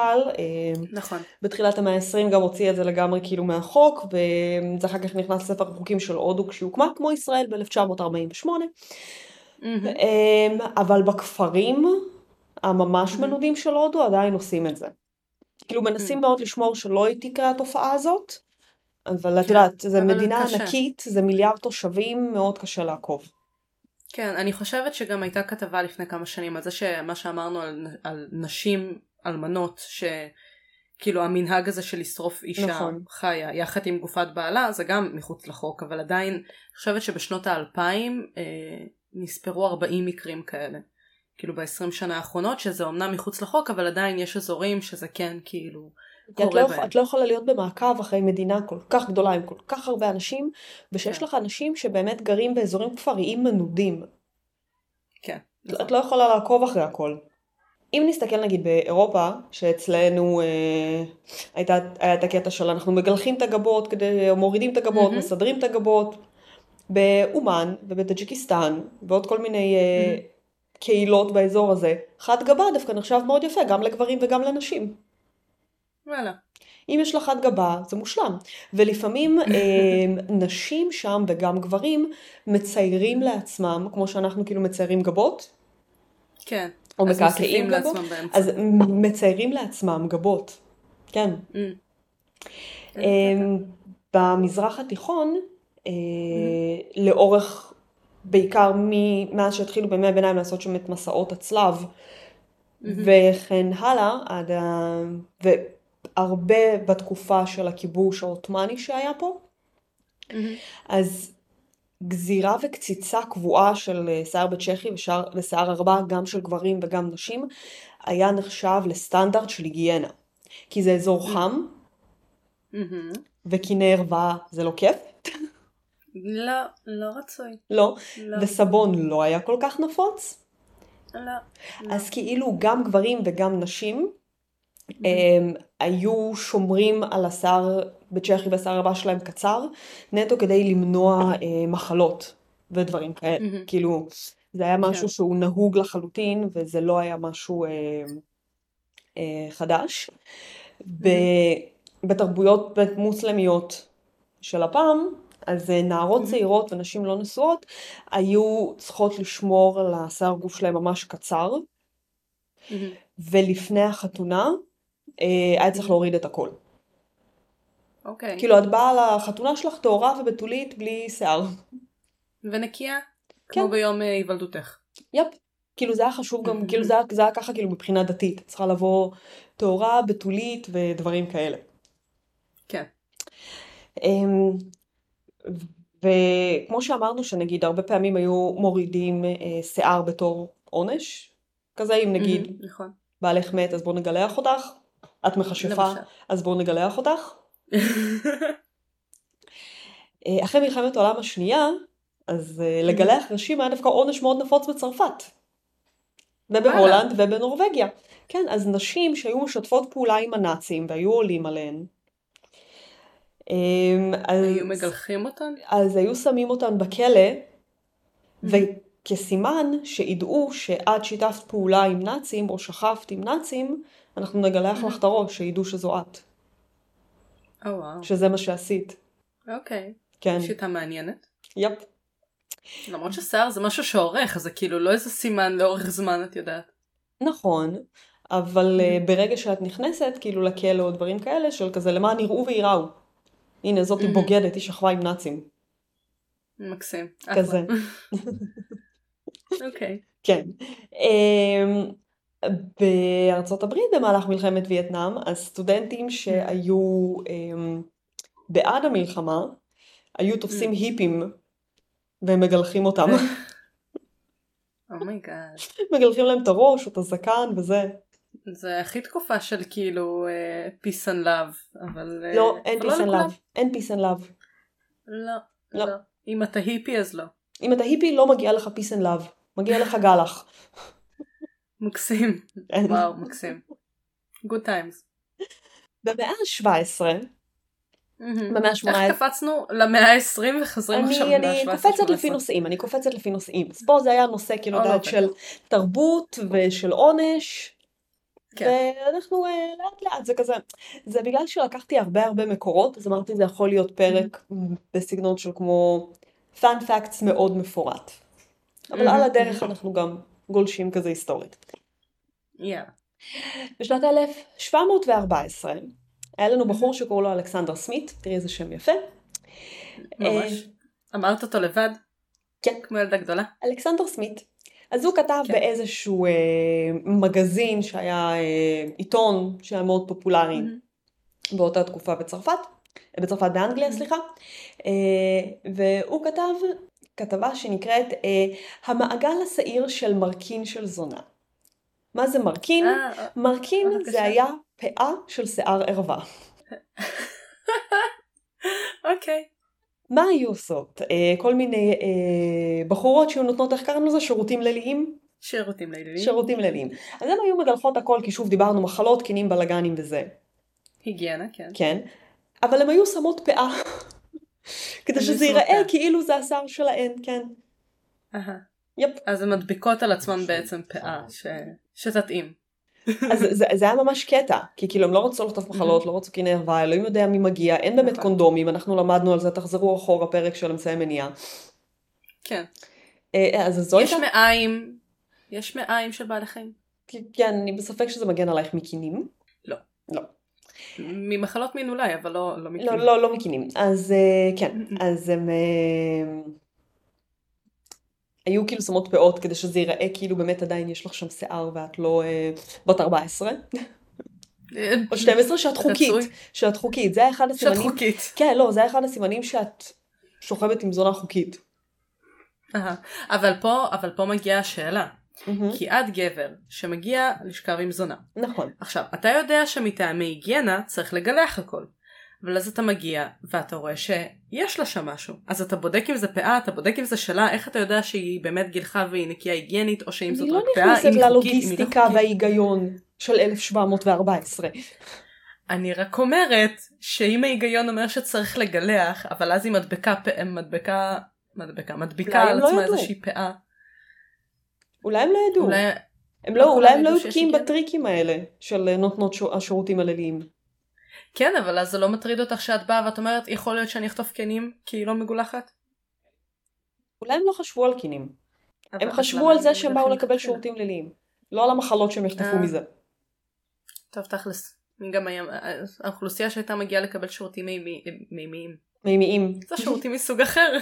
בתחילת המאה ה-20 גם הוציא את זה לגמרי כאילו מהחוק, וזה אחר כך נכנס לספר החוקים של הודו כשהיא הוקמה, כמו ישראל ב-1948. אבל בכפרים הממש מנודים של הודו עדיין עושים את זה. כאילו מנסים מאוד לשמור שלא תקרה התופעה הזאת, אבל את יודעת, זה מדינה ענקית, זה מיליארד תושבים, מאוד קשה לעקוב.
כן, אני חושבת שגם הייתה כתבה לפני כמה שנים על זה שמה שאמרנו על נשים אלמנות כאילו המנהג הזה של לשרוף אישה חיה יחד עם גופת בעלה זה גם מחוץ לחוק, אבל עדיין אני חושבת שבשנות ה-2000 נספרו 40 מקרים כאלה. כאילו ב-20 שנה האחרונות, שזה אומנם מחוץ לחוק, אבל עדיין יש אזורים שזה כן כאילו קורה בהם.
את לא יכולה להיות במעקב אחרי מדינה כל כך גדולה עם כל כך הרבה אנשים, ושיש לך אנשים שבאמת גרים באזורים כפריים מנודים.
כן.
את לא יכולה לעקוב אחרי הכל. אם נסתכל נגיד באירופה, שאצלנו היה את הקטע של אנחנו מגלחים את הגבות, מורידים את הגבות, מסדרים את הגבות, באומן ובטאג'יקיסטן, ועוד כל מיני קהילות באזור הזה, חד גבה דווקא נחשב מאוד יפה, גם לגברים וגם לנשים.
וואלה.
אם יש לך חד גבה, זה מושלם. ולפעמים נשים שם וגם גברים מציירים לעצמם, כמו שאנחנו כאילו מציירים גבות.
כן.
או מקעקעים גבות. אז מציירים לעצמם גבות. כן. במזרח התיכון, לאורך, בעיקר מאז שהתחילו בימי הביניים לעשות שם את מסעות הצלב, וכן הלאה, והרבה בתקופה של הכיבוש העות'מאני שהיה פה, אז גזירה וקציצה קבועה של שיער בצ'כי ושיער הרבה, גם של גברים וגם נשים, היה נחשב לסטנדרט של היגיינה. כי זה אזור חם, וכיני ערווה זה לא כיף.
לא, לא רצוי.
לא, וסבון לא היה כל כך נפוץ.
לא.
אז כאילו גם גברים וגם נשים היו שומרים על השיער בצ'כי והשיער הבא שלהם קצר, נטו כדי למנוע מחלות ודברים כאלה. כאילו, זה היה משהו שהוא נהוג לחלוטין, וזה לא היה משהו חדש. בתרבויות מוסלמיות של הפעם, אז נערות צעירות ונשים לא נשואות, היו צריכות לשמור על השיער גוף שלהם ממש קצר, ולפני החתונה, היה צריך להוריד את הכל.
אוקיי.
כאילו, את באה לחתונה שלך טהורה ובתולית בלי שיער.
ונקייה? כמו ביום היוולדותך.
יפ. כאילו, זה היה חשוב גם, כאילו, זה היה ככה כאילו מבחינה דתית. צריכה לבוא טהורה, בתולית ודברים כאלה.
כן.
וכמו שאמרנו שנגיד, הרבה פעמים היו מורידים שיער בתור עונש. כזה אם נגיד,
נכון.
בעלך מת, אז בואו נגלח אותך. את מחשפה, אז בואו נגלח אותך. אחרי מלחמת העולם השנייה, אז לגלח נשים היה דווקא עונש מאוד נפוץ בצרפת. ובהולנד ובנורווגיה. כן, אז נשים שהיו משתפות פעולה עם הנאצים והיו עולים עליהן.
היו מגלחים אותן?
אז היו שמים אותן בכלא, וכסימן שידעו שאת שיתפת פעולה עם נאצים או שכבת עם נאצים, אנחנו נגלח לך את הראש, שידעו שזו את.
וואו.
שזה מה שעשית.
אוקיי.
כן.
שיטה מעניינת.
יפ.
למרות ששיער זה משהו שעורך, אז זה כאילו לא איזה סימן לאורך זמן, את יודעת.
נכון, אבל ברגע שאת נכנסת, כאילו לכלא או דברים כאלה, של כזה למען יראו ויראו. הנה, זאת היא בוגדת, היא שכבה עם נאצים.
מקסים.
כזה.
אוקיי.
כן. בארצות הברית במהלך מלחמת וייטנאם, הסטודנטים שהיו בעד המלחמה, היו תופסים היפים ומגלחים אותם.
אומייגאד.
מגלחים להם את הראש או את הזקן וזה.
זה הכי תקופה של כאילו peace and love, אבל...
לא, אין peace and love. אין peace and love.
לא. אם אתה היפי אז לא.
אם אתה היפי לא מגיע לך peace and love. מגיע לך גלח.
מקסים. וואו, מקסים. Good times.
במאה ה-17, במאה ה-18...
איך קפצנו למאה ה-20 וחזרים עכשיו למאה ה-17?
אני קופצת לפי נושאים. אז פה זה היה נושא כאילו דעת של תרבות ושל עונש. ואנחנו לאט לאט, זה כזה, זה בגלל שלקחתי הרבה מקורות, אז אמרתי זה יכול להיות פרק בסגנון של כמו fun facts מאוד מפורט. אבל על הדרך אנחנו גם גולשים כזה היסטורית. בשנת 1714, היה לנו בחור שקורא לו אלכסנדר סמית, תראי איזה שם יפה.
ממש. אמרת אותו לבד?
כן.
כמו ילדה גדולה?
אלכסנדר סמית. אז הוא כתב באיזשהו מגזין שהיה עיתון שהיה מאוד פופולרי באותה תקופה בצרפת באנגליה, סליחה, והוא כתב כתבה שנקראת המעגל השעיר של מרכין של זונה. מה זה מרכין? מרכין זה היה פאה של שיער ערווה.
אוקיי.
מה היו עושות? כל מיני בחורות שהיו נותנות, איך קראנו לזה? שירותים ליליים? שירותים ליליים. אז הם היו מגלחות הכל, כי שוב דיברנו מחלות, קינים, בלגנים וזה.
היגיינה, כן.
כן. אבל הם היו שמות פאה. כדי שזה ייראה כאילו זה השיער שלהן, כן.
יפ. אז הן מדביקות על עצמן בעצם פאה שתתאים.
אז זה היה ממש קטע, כי כאילו הם לא רצו לחטוף מחלות, לא רצו קיני ערווה, אלוהים יודע מי מגיע, אין באמת קונדומים, אנחנו למדנו על זה, תחזרו אחורה פרק של אמצעי מניעה.
כן.
אז זו הייתה...
יש מעיים של בעלי חיים?
כן, אני בספק שזה מגן עלייך מקינים.
לא.
לא.
ממחלות מין אולי, אבל לא מקינים.
לא מקינים. אז כן, אז הם... היו כאילו שמות פאות כדי שזה ייראה כאילו באמת עדיין יש לך שם שיער ואת לא בת 14 או 12 שאת חוקית, זה היה אחד הסימנים.
שאת חוקית.
כן, לא, זה היה אחד הסימנים שאת שוכבת עם זונה חוקית.
אבל פה מגיעה השאלה. כי את גבר שמגיע לשכב עם זונה.
נכון.
עכשיו, אתה יודע שמטעמי היגיינה צריך לגלח הכל. אבל אז אתה מגיע ואתה רואה שיש לה שם משהו. אז אתה בודק אם זה פאה, אתה בודק אם זה שלה, איך אתה יודע שהיא באמת גילחה והיא נקייה היגיינית, או שאם זאת רק פאה,
היא לא נכנסת ללוגיסטיקה וההיגיון של 1714.
אני רק אומרת שאם ההיגיון אומר שצריך לגלח, אבל אז היא מדביקה על עצמה איזושהי פאה.
אולי הם לא ידעו. אולי הם לא יבקים בטריקים האלה של נותנות השירותים הליליים.
כן, אבל אז זה לא מטריד אותך שאת באה ואת אומרת, יכול להיות שאני אחטוף קינים כי היא לא מגולחת?
אולי הם לא חשבו על קינים. הם חשבו על זה שהם באו לקבל שירותים ליליים. לא על המחלות שהם יחטפו מזה.
טוב, תכלס. גם האוכלוסייה שהייתה מגיעה לקבל שירותים מימיים.
מימיים.
זה שירותים מסוג אחר.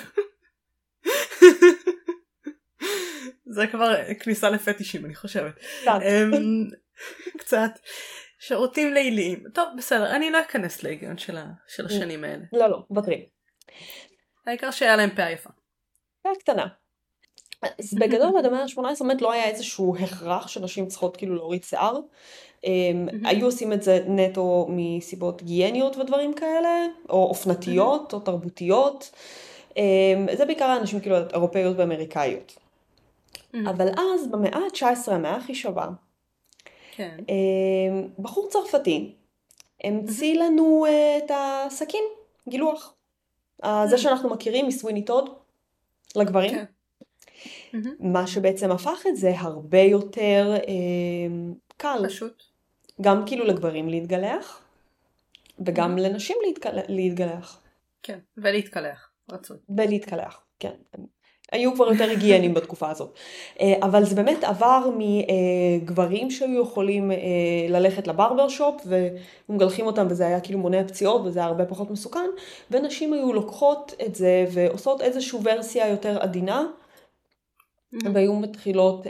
זה כבר כניסה לפטישים, אני חושבת. קצת. שירותים ליליים. טוב, בסדר, אני לא אכנס להיגיון של השנים האלה.
לא, בטרי.
העיקר שהיה להם פאה יפה.
פאה קטנה. אז בגדול עד המאה ה-18 באמת לא היה איזשהו הכרח שנשים צריכות כאילו להוריד שיער. היו עושים את זה נטו מסיבות היגייניות ודברים כאלה, או אופנתיות, או תרבותיות. זה בעיקר האנשים כאילו אירופאיות ואמריקאיות. אבל אז במאה ה-19, המאה הכי שווה, בחור צרפתי המציא לנו את הסכין, גילוח. זה שאנחנו מכירים מסוויני טוד לגברים. מה שבעצם הפך את זה הרבה יותר קל.
פשוט.
גם כאילו לגברים להתגלח, וגם לנשים להתגלח.
כן, ולהתקלח. רצוי.
ולהתקלח, כן. היו כבר יותר היגיינים בתקופה הזאת. אבל זה באמת עבר מגברים שהיו יכולים ללכת לברבר שופ ומגלחים אותם וזה היה כאילו מונע פציעות וזה היה הרבה פחות מסוכן, ונשים היו לוקחות את זה ועושות איזושהי ורסיה יותר עדינה והיו מתחילות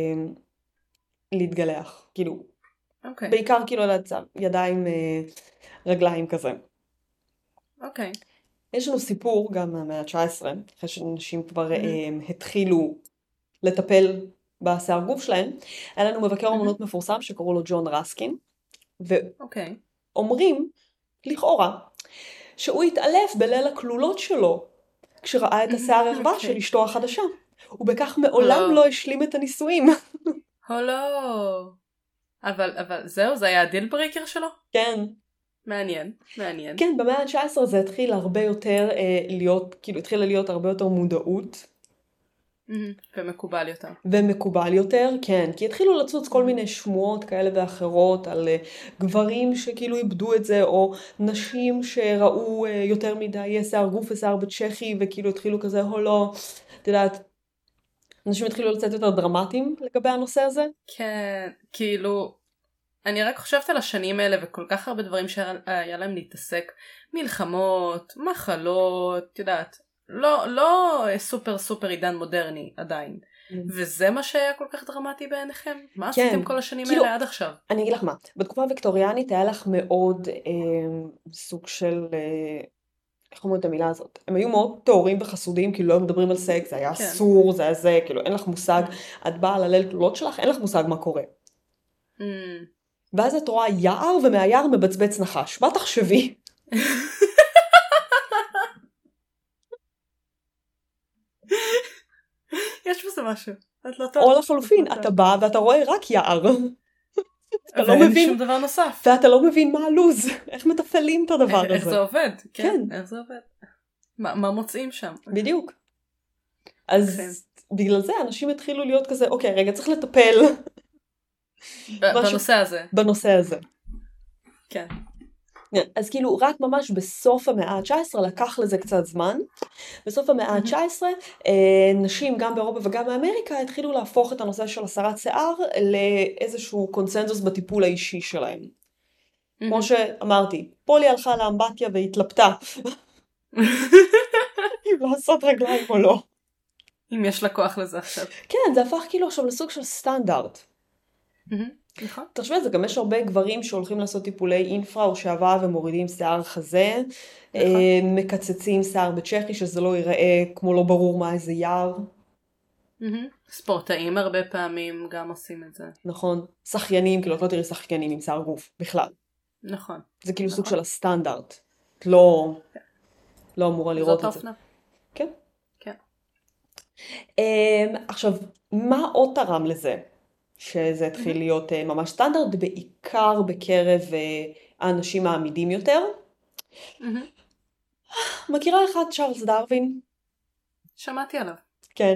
להתגלח, כאילו. בעיקר כאילו על ידיים, רגליים כזה.
אוקיי.
יש לנו סיפור גם מהמאה ה-19, אחרי שאנשים כבר התחילו לטפל בשיער גוף שלהם, היה לנו מבקר אומנות מפורסם שקראו לו ג'ון רסקין, ואומרים, לכאורה, שהוא התעלף בליל הכלולות שלו, כשראה את השיער ערווה של אשתו החדשה, ובכך מעולם לא השלים את הנישואים.
לא. אבל זהו, זה היה הדיל ברקר שלו?
כן.
מעניין.
כן, במאה ה-19 זה התחיל הרבה יותר התחילה להיות הרבה יותר מודעות. ומקובל יותר, כן. כי התחילו לצוץ כל מיני שמועות כאלה ואחרות על גברים שכאילו איבדו את זה, או נשים שראו יותר מדי שיער גוף ושיער בצ'כי, וכאילו התחילו כזה, לא, את יודעת, אנשים התחילו לצאת יותר דרמטיים לגבי הנושא הזה.
כן, כאילו... אני רק חושבת על השנים האלה וכל כך הרבה דברים שהיה להם להתעסק, מלחמות, מחלות, יודעת, לא סופר סופר עידן מודרני עדיין. וזה מה שהיה כל כך דרמטי בעיניכם? מה עשיתם כל השנים האלה עד עכשיו?
אני אגיד לך מה, בתקופה הוויקטוריאנית היה לך מאוד סוג של, איך אומרים את המילה הזאת? הם היו מאוד טהורים וחסודיים, כאילו לא מדברים על סקס, זה היה אסור, זה היה זה, כאילו אין לך מושג, את באה לליל תלולות שלך, אין לך מושג מה קורה. ואז את רואה יער, ומהיער מבצבץ נחש. מה תחשבי?
יש בזה משהו.
או לחלופין, אתה בא ואתה רואה רק יער.
ואין שום דבר נוסף.
ואתה לא מבין מה הלוז, איך מתפעלים את הדבר הזה.
איך זה עובד, כן, איך זה עובד. מה מוצאים שם.
בדיוק. אז בגלל זה אנשים התחילו להיות כזה, אוקיי, רגע, צריך לטפל.
בנושא הזה.
בנושא הזה.
כן.
אז כאילו רק ממש בסוף המאה ה-19 לקח לזה קצת זמן. בסוף המאה ה-19 נשים גם באירופה וגם באמריקה התחילו להפוך את הנושא של הסרת שיער לאיזשהו קונצנזוס בטיפול האישי שלהם. כמו שאמרתי, פולי הלכה לאמבטיה והתלבטה. אם לעשות רגליים או לא.
אם יש לה כוח לזה עכשיו.
כן, זה הפך כאילו עכשיו לסוג של סטנדרט.
נכון.
תחשבי, זה גם יש הרבה גברים שהולכים לעשות טיפולי אינפרה או שעבה ומורידים שיער חזה, מקצצים שיער בצ'כי שזה לא ייראה כמו לא ברור מה איזה יער.
ספורטאים הרבה פעמים גם עושים את זה.
נכון, שחיינים, כאילו את לא תראי שחיינים עם שיער גוף בכלל.
נכון.
זה כאילו סוג של הסטנדרט, לא אמורה לראות את זה.
זאת אופנה.
כן.
כן.
עכשיו, מה עוד תרם לזה? שזה התחיל להיות ממש סטנדרט, בעיקר בקרב האנשים העמידים יותר. מכירה אחד צ'ארלס דרווין?
שמעתי עליו.
כן.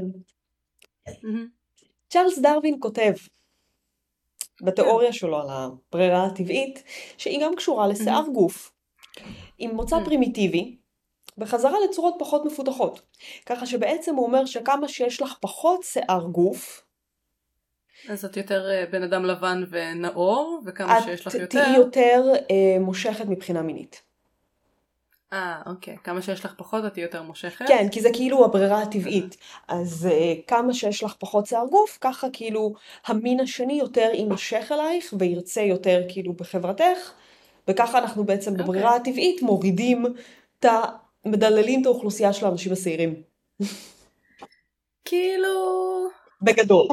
צ'ארלס דרווין כותב בתיאוריה שלו על הברירה הטבעית, שהיא גם קשורה לשיער גוף, עם מוצא פרימיטיבי, בחזרה לצורות פחות מפותחות. ככה שבעצם הוא אומר שכמה שיש לך פחות שיער גוף,
אז את יותר בן אדם לבן ונאור, וכמה שיש לך יותר...
את תהיי יותר מושכת מבחינה מינית.
אוקיי. כמה שיש לך פחות, את תהיי יותר מושכת?
כן, כי זה כאילו הברירה הטבעית. אז כמה שיש לך פחות שיער גוף, ככה כאילו המין השני יותר יימשך אלייך, וירצה יותר כאילו בחברתך, וככה אנחנו בעצם בברירה הטבעית מורידים מדללים את האוכלוסייה של האנשים הצעירים.
כאילו...
בגדול.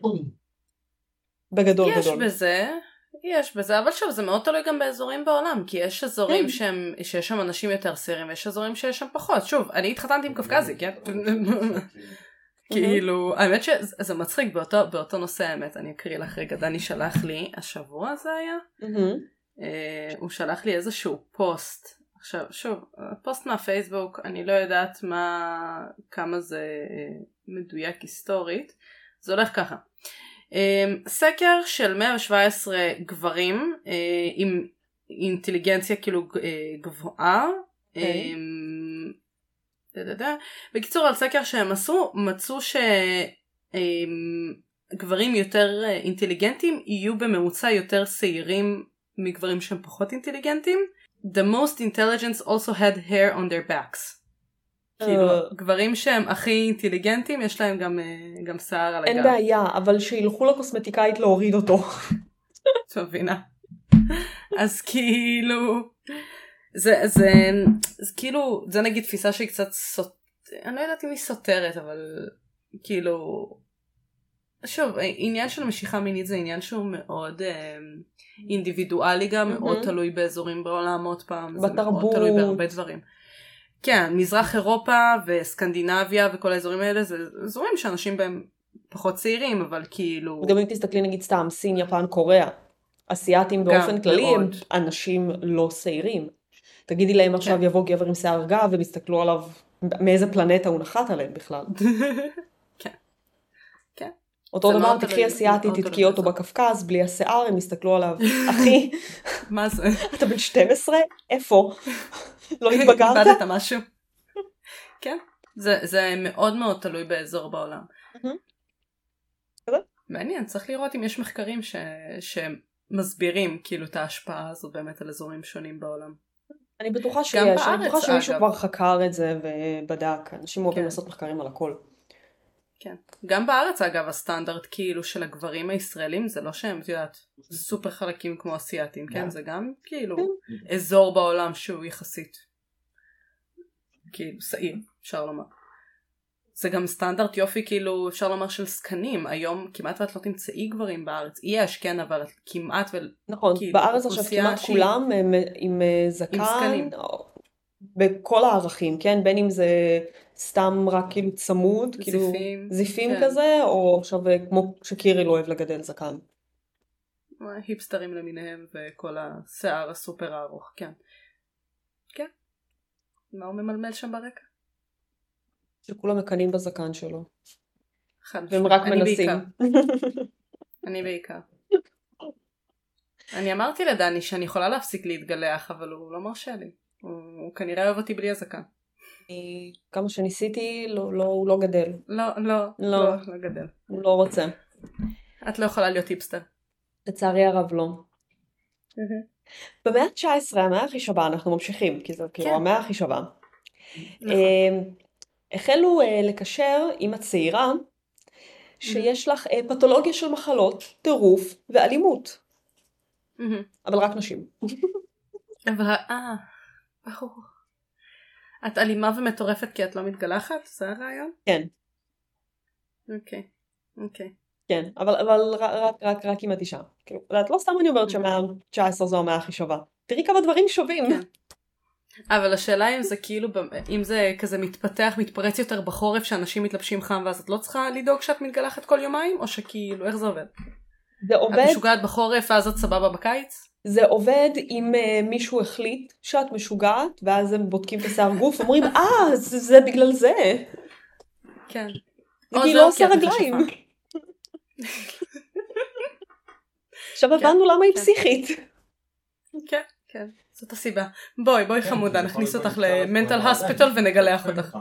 בגדול.
יש בזה, אבל שוב, זה מאוד תלוי גם באזורים בעולם, כי יש אזורים שיש שם אנשים יותר צעירים, ויש אזורים שיש שם פחות. שוב, אני התחתנתי עם קפקזי, כן? כאילו, האמת שזה מצחיק באותו נושא, האמת, אני אקריא לך רגע, דני שלח לי, השבוע זה היה? הוא שלח לי איזשהו פוסט, עכשיו, שוב, פוסט מהפייסבוק, אני לא יודעת כמה זה מדויק היסטורית, זה הולך ככה. סקר של 117 גברים עם אינטליגנציה כאילו גבוהה, בקיצור על סקר שהם עשו, מצאו שגברים יותר אינטליגנטים יהיו בממוצע יותר צעירים מגברים שהם פחות אינטליגנטים. The most intelligent also had hair on their backs. כאילו, גברים שהם הכי אינטליגנטים, יש להם גם שיער על הגב.
אין בעיה, אבל שילכו לקוסמטיקאית להוריד אותו.
תבינה. אז כאילו, זה כאילו, זה נגיד תפיסה שהיא קצת אני לא יודעת אם היא סותרת, אבל כאילו, שוב, עניין של משיכה מינית זה עניין שהוא מאוד אינדיבידואלי גם, מאוד תלוי באזורים בעולם, עוד פעם, זה מאוד תלוי בהרבה דברים. כן, מזרח אירופה וסקנדינביה וכל האזורים האלה, זה אזורים שאנשים בהם פחות צעירים, אבל כאילו...
גם אם תסתכלי נגיד סתם, סין, יפן, קוריאה, אסיאטים באופן כללי הם אנשים לא צעירים. תגידי להם עכשיו יבוא גבר עם שיער גב, והם יסתכלו עליו, מאיזה פלנטה הוא נחת עליהם בכלל.
כן. כן.
אותו דבר, תקחי אסיאטי, תתקי אותו בקפקז, בלי השיער, הם יסתכלו עליו, אחי,
מה זה?
אתה בן 12? איפה? לא התבגרת?
איבדת משהו. כן. זה מאוד מאוד תלוי באזור בעולם. מעניין, צריך לראות אם יש מחקרים שמסבירים כאילו את ההשפעה הזו באמת על אזורים שונים בעולם.
אני בטוחה שיש, אני בטוחה שמישהו כבר חקר את זה ובדק, אנשים אוהבים לעשות מחקרים על הכל.
כן. גם בארץ אגב הסטנדרט כאילו של הגברים הישראלים זה לא שהם, את יודעת, סופר חלקים כמו אסיאטים, כן? זה גם כאילו אזור בעולם שהוא יחסית כאילו סעיר, אפשר לומר. זה גם סטנדרט יופי כאילו אפשר לומר של סקנים, היום כמעט ואת לא תמצאי גברים בארץ, יש כן אבל כמעט
נכון, בארץ עכשיו כמעט כולם עם זקן, בכל הערכים, כן? בין אם זה סתם רק כאילו צמוד, כאילו זיפים כזה, או עכשיו כמו שקיריל אוהב לגדל זקן.
היפסטרים למיניהם וכל השיער הסופר הארוך, כן. כן. מה הוא ממלמל שם ברקע?
שכולם מקנים בזקן שלו. והם רק מנסים.
אני בעיקר. אני אמרתי לדני שאני יכולה להפסיק להתגלח, אבל הוא לא מרשה לי. הוא כנראה אוהב אותי בלי הזקן.
כמה שניסיתי, הוא לא גדל.
לא גדל.
הוא לא רוצה.
את לא יכולה להיות היפסטר.
לצערי הרב לא. במאה ה-19, המאה הכי שווה, אנחנו ממשיכים, כי זה כאילו המאה הכי שווה. החלו לקשר עם הצעירה שיש לך פתולוגיה של מחלות, טירוף ואלימות. אבל רק נשים.
ברור. את אלימה ומטורפת כי את לא מתגלחת? זה הרעיון?
כן.
אוקיי.
כן, אבל רק אם את אישה. כאילו, לא סתם אני אומרת שהמאה ה-19 זו המאה הכי שווה. תראי כמה דברים שווים.
אבל השאלה אם זה כאילו, אם זה כזה מתפרץ יותר בחורף שאנשים מתלבשים חם ואז את לא צריכה לדאוג שאת מתגלחת כל יומיים? או שכאילו, איך זה עובד?
זה עובד.
את משוגעת בחורף ואז את סבבה בקיץ?
זה עובד אם מישהו החליט שאת משוגעת, ואז הם בודקים את השיער גוף, אומרים, זה בגלל זה.
כן.
היא לא עושה רגליים. עכשיו הבנו למה היא פסיכית.
כן. זאת הסיבה. בואי חמודה, נכניס אותך למנטל הספיטל ונגלח אותך.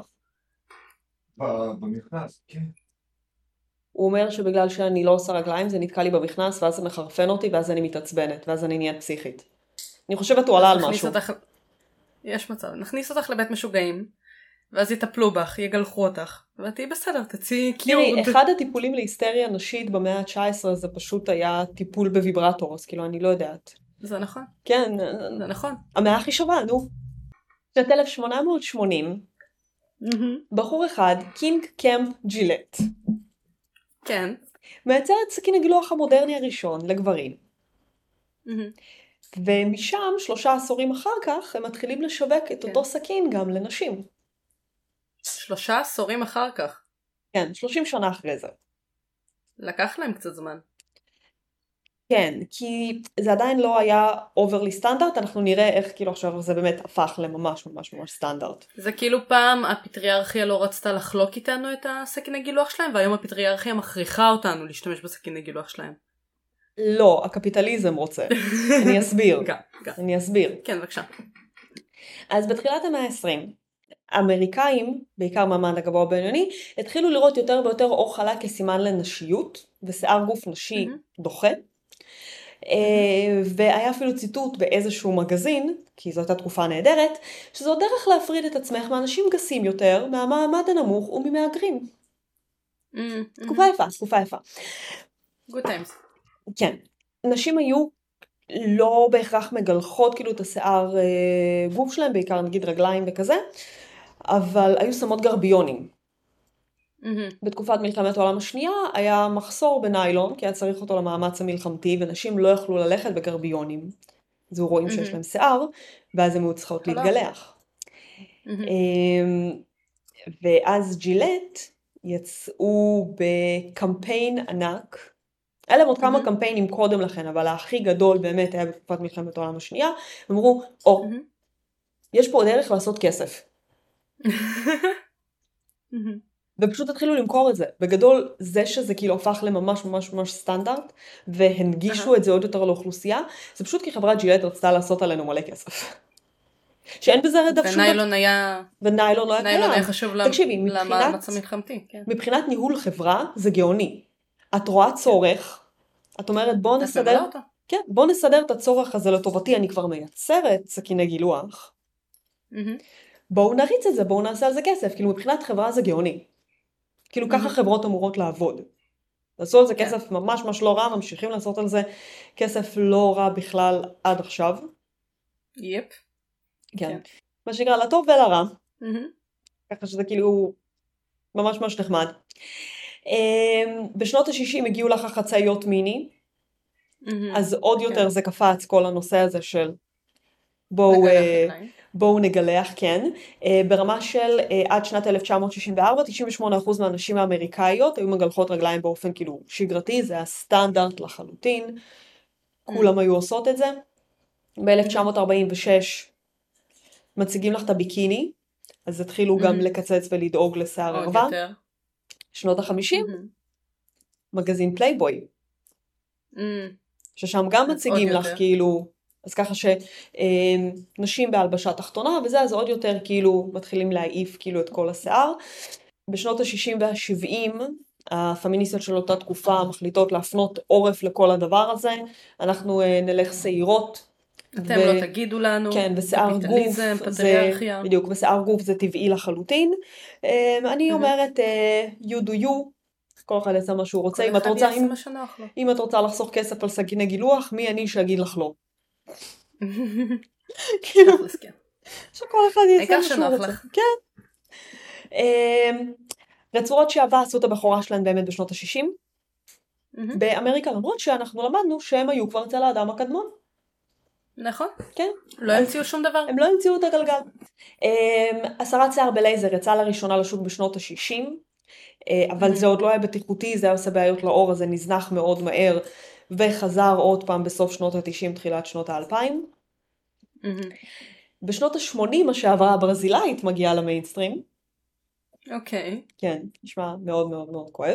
במכנס, כן.
הוא אומר שבגלל שאני לא עושה רגליים זה נתקע לי במכנס ואז זה מחרפן אותי ואז אני מתעצבנת ואז אני נהיית פסיכית. אני חושבת הוא עלה על משהו.
יש מצב, נכניס אותך לבית משוגעים ואז יטפלו בך, יגלחו אותך ותהי בסדר, תצאי קיוד.
תראי, אחד הטיפולים להיסטריה נשית במאה ה-19 זה פשוט היה טיפול בוויברטור, אז כאילו אני לא יודעת.
זה נכון.
כן.
זה נכון.
המאה הכי שווה, נו. שנת 1880, בחור אחד, קינג קמפ ג'ילט.
כן.
מייצר את סכין הגילוח המודרני הראשון לגברים. ומשם 3 עשורים אחר כך הם מתחילים לשווק את אותו סכין גם לנשים.
3 עשורים אחר כך?
כן, 30 שנה אחרי זה.
לקח להם קצת זמן.
כן, כי זה עדיין לא היה אוברלי סטנדרט, אנחנו נראה איך כאילו עכשיו זה באמת הפך לממש ממש ממש סטנדרט.
זה כאילו פעם הפטריארכיה לא רצתה לחלוק איתנו את הסכיני גילוח שלהם, והיום הפטריארכיה מכריחה אותנו להשתמש בסכיני גילוח שלהם.
לא, הקפיטליזם רוצה. אני אסביר. אני אסביר.
כן, בבקשה.
אז בתחילת המאה ה-20, האמריקאים, בעיקר מעמד הגבוה הבינוני, התחילו לראות יותר ויותר אור חלק כסימן לנשיות, ושיער גוף נשי דוחה. והיה אפילו ציטוט באיזשהו מגזין, כי זו הייתה תקופה נהדרת, שזו דרך להפריד את עצמך מאנשים גסים יותר, מהמעמד הנמוך וממהגרים. תקופה יפה, תקופה יפה.
Good times.
כן. נשים היו לא בהכרח מגלחות כאילו את השיער גוף שלהם, בעיקר נגיד רגליים וכזה, אבל היו שמות גרביונים. בתקופת מלחמת העולם השנייה היה מחסור בניילון, כי היה צריך אותו למאמץ המלחמתי, ונשים לא יכלו ללכת בגרביונים. זו רואים שיש להם שיער, ואז הם היו צריכות להתגלח. ואז ג'ילט יצאו בקמפיין ענק, היה להם עוד כמה קמפיינים קודם לכן, אבל הכי גדול באמת היה בתקופת מלחמת העולם השנייה, אמרו, יש פה דרך לעשות כסף. ופשוט התחילו למכור את זה. בגדול, זה שזה כאילו הפך לממש ממש ממש סטנדרט, והנגישו את זה עוד יותר לאוכלוסייה, זה פשוט כי חברת ג'ילט רצתה לעשות עלינו מלא כסף. שאין בזה רדף שום...
וניילון היה...
וניילון לא היה קיים.
ניילון היה חשוב למאמץ המלחמתי.
מבחינת ניהול חברה, זה גאוני. את רואה צורך, את אומרת בוא נסדר את הצורך הזה לטובתי, אני כבר מייצרת סכיני גילוח, בואו נריץ את זה, בואו נעשה על זה כסף, כאילו מבחינת חברה זה גאוני. כאילו ככה חברות אמורות לעבוד. לעשו על זה כסף ממש ממש לא רע, ממשיכים לעשות על זה כסף לא רע בכלל עד עכשיו.
יפ.
כן. מה שנקרא לטוב ולרע. ככה שזה כאילו ממש ממש נחמד. בשנות ה-60 הגיעו לך חצאיות מיני, אז עוד יותר זה קפץ כל הנושא הזה של בואו נגלח, כן. ברמה של עד שנת 1964, 98% מהנשים האמריקאיות היו מגלחות רגליים באופן כאילו שגרתי, זה הסטנדרט לחלוטין, כולם היו עושות את זה. ב-1946 מציגים לך את הביקיני, אז התחילו גם לקצץ ולדאוג לשיער ערווה. שנות ה-50, מגזין פלייבוי, ששם גם מציגים לך כאילו, אז ככה שנשים בהלבשה תחתונה, וזה אז עוד יותר כאילו מתחילים להעיף כאילו את כל השיער. בשנות ה-60 וה-70, הפמיניסטיות של אותה תקופה מחליטות להפנות עורף לכל הדבר הזה, אנחנו נלך שעירות.
אתם לא תגידו לנו,
כן, ושיער גוף, בדיוק, ושיער גוף זה טבעי לחלוטין. אני אומרת, you do you, כל אחד יעשה מה שהוא רוצה. אם את רוצה לחסוך כסף על סכיני גילוח, מי אני שאגיד לך לא? כאילו, שכל אחד יעשה מה שהוא רוצה. כן. רצועות שעבה עשו את הבחורה שלהן באמת בשנות ה-60. באמריקה, למרות שאנחנו למדנו שהם היו כבר אצל האדם הקדמון.
נכון.
כן.
לא המציאו שום דבר.
הם לא המציאו את הגלגל. הסרת שיער בלייזר יצא לראשונה לשוק בשנות ה-60, אבל זה עוד לא היה בטיחותי, זה היה עושה בעיות לאור, אז זה נזנח מאוד מהר, וחזר עוד פעם בסוף שנות ה-90, תחילת שנות ה-2000. בשנות ה-80 השעברה הברזילאית מגיעה למיינסטרים.
אוקיי.
כן, נשמע מאוד מאוד מאוד כואב.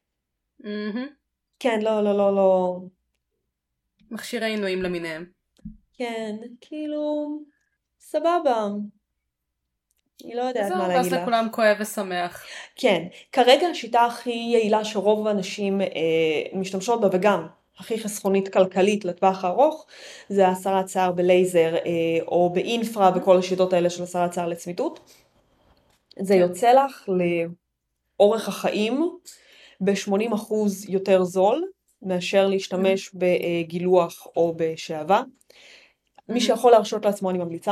כן, לא.
מכשירי עינויים למיניהם.
כן, כאילו, סבבה. אני לא יודעת מה להגיד לך.
אז לכולם כואב ושמח.
כן, כרגע השיטה הכי יעילה שרוב האנשים משתמשות בה, וגם הכי חסכונית כלכלית לטווח הארוך, זה הסרת שיער בלייזר או באינפרה וכל השיטות האלה של הסרת שיער לצמיתות. זה יוצא לך לאורך החיים ב-80% יותר זול, מאשר להשתמש בגילוח או בשעבה. מי שיכול להרשות לעצמו אני ממליצה.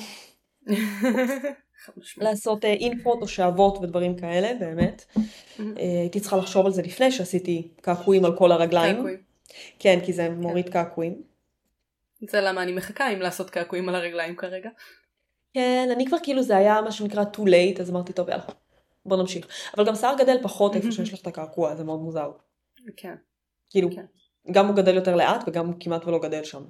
לעשות אינפרות או שעבות ודברים כאלה, באמת. הייתי צריכה לחשוב על זה לפני שעשיתי קעקועים על כל הרגליים. כן, כי זה מוריד קעקועים.
זה למה אני מחכה אם לעשות קעקועים על הרגליים כרגע.
כן, אני כבר כאילו זה היה מה שנקרא too late, אז אמרתי טוב יאללה, בוא נמשיך. אבל גם שיער גדל פחות איפה שיש לך את הקעקוע, זה מאוד מוזר.
כן.
כאילו, גם הוא גדל יותר לאט וגם הוא כמעט ולא גדל שם.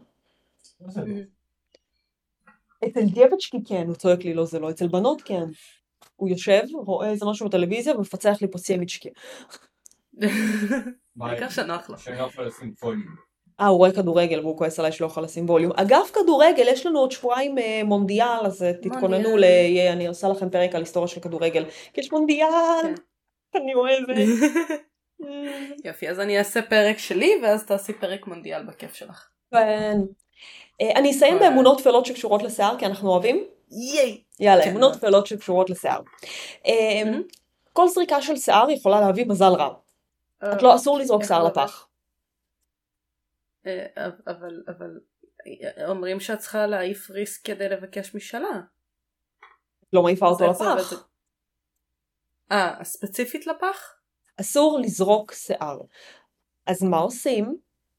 אצל דייבצ'קי כן, הוא צועק לי לא זה לא, אצל בנות כן. הוא יושב, רואה איזה משהו בטלוויזיה ומפצח לי פה סיימיצ'קי.
בעיקר שנוח לו.
שנוח לו לשים פוליום.
הוא רואה כדורגל והוא כועס עליי שלא יכול לשים ווליום. אגב כדורגל, יש לנו עוד שבועיים מונדיאל, אז תתכוננו אני עושה לכם פרק על היסטוריה של כדורגל. כי יש מונדיאל, אני אוהבת.
יופי, אז אני אעשה פרק שלי ואז תעשי פרק מונדיאל בכיף שלך.
כן. אני אסיים באמונות תפלות שקשורות לשיער, כי אנחנו אוהבים. יאללה, אמונות תפלות שקשורות לשיער. כל זריקה של שיער יכולה להביא מזל רע. את לא אסור לזרוק שיער לפח.
אבל אומרים שאת צריכה להעיף ריסק כדי לבקש משאלה.
לא מעיפה אותו לפח.
ספציפית לפח?
אסור לזרוק שיער. אז מה עושים?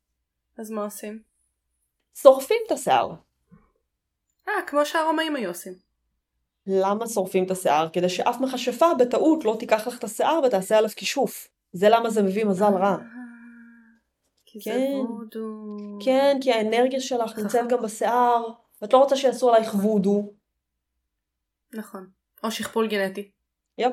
שורפים את השיער.
כמו שהרומאים היו עושים.
למה שורפים את השיער? כדי שאף מכשפה בטעות לא תיקח לך את השיער ותעשה עליו כישוף. זה למה זה מביא מזל רע.
כי זה וודו.
כן, כי האנרגיה שלך נמצאת גם בשיער. ואת לא רוצה שיעשו עלייך וודו.
נכון. או שכפול גנטי.
יפ.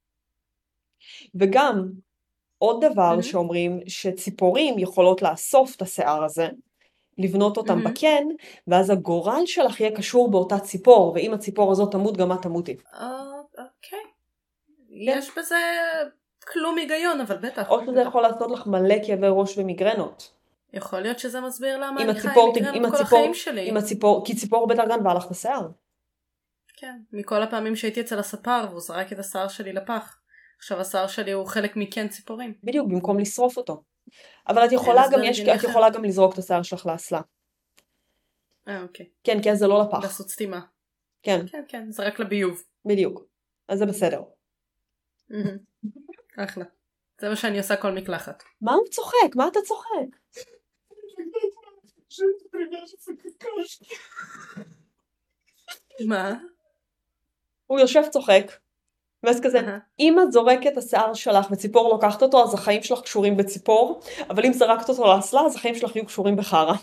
וגם עוד דבר שאומרים שציפורים יכולות לאסוף את השיער הזה. לבנות אותם בקן, ואז הגורל שלך יהיה קשור באותה ציפור, ואם הציפור הזאת תמות, גם את תמותי.
אוקיי. יש בזה כלום היגיון, אבל בטח.
או שזה יכול לעשות לך מלא כאבי ראש ומיגרנות.
יכול להיות שזה מסביר למה אני חי מיגרנות כל החיים שלי.
כי ציפור בטח גנבה לך את השיער.
כן, מכל הפעמים שהייתי אצל הספר והוא זרק את השיער שלי לפח. עכשיו השיער שלי הוא חלק מכן ציפורים.
בדיוק, במקום לשרוף אותו. אבל את יכולה גם לזרוק את השיער שלך לאסלה.
אוקיי.
כן, כי זה לא לפח.
לעשות סתימה.
כן.
כן, כן, זה רק לביוב.
בדיוק. אז זה בסדר.
אחלה. זה מה שאני עושה כל מקלחת.
מה הוא צוחק? מה אתה צוחק?
מה?
הוא יושב צוחק. ואז כזה, אם את זורקת השיער שלך וציפור לוקחת אותו, אז החיים שלך קשורים בציפור, אבל אם זרקת אותו לאסלה, אז החיים שלך יהיו קשורים בחרה.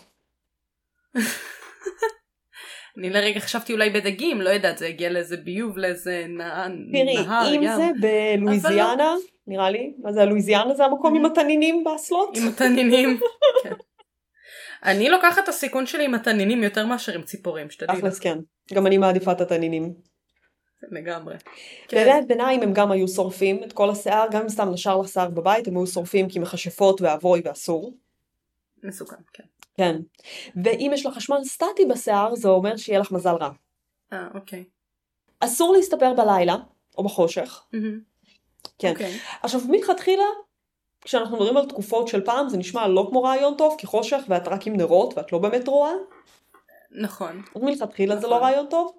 אני לרגע חשבתי אולי בדגים, לא יודעת, זה הגיע לאיזה ביוב, לאיזה נהר,
תראי, אם זה בלואיזיאנה, נראה לי, מה זה הלואיזיאנה? זה המקום עם התנינים באסלות?
עם התנינים, כן. אני לוקחת את הסיכון שלי עם התנינים יותר מאשר עם ציפורים, שתדעי לך.
אחלס, כן. גם אני מעדיפה את התנינים.
לגמרי.
באמת ביניים הם גם היו שורפים את כל השיער, גם אם סתם נשר לך שיער בבית, הם היו שורפים כי מכשפות ואבוי ואסור.
מסוכן, כן.
כן. ואם יש לך חשמל סטטי בשיער, זה אומר שיהיה לך מזל רע.
אוקיי.
אסור להסתפר בלילה, או בחושך. כן. עכשיו, מלכתחילה, כשאנחנו מדברים על תקופות של פעם, זה נשמע לא כמו רעיון טוב, כי חושך ואת רק עם נרות, ואת לא באמת רואה.
נכון.
אז מלכתחילה זה לא רעיון טוב.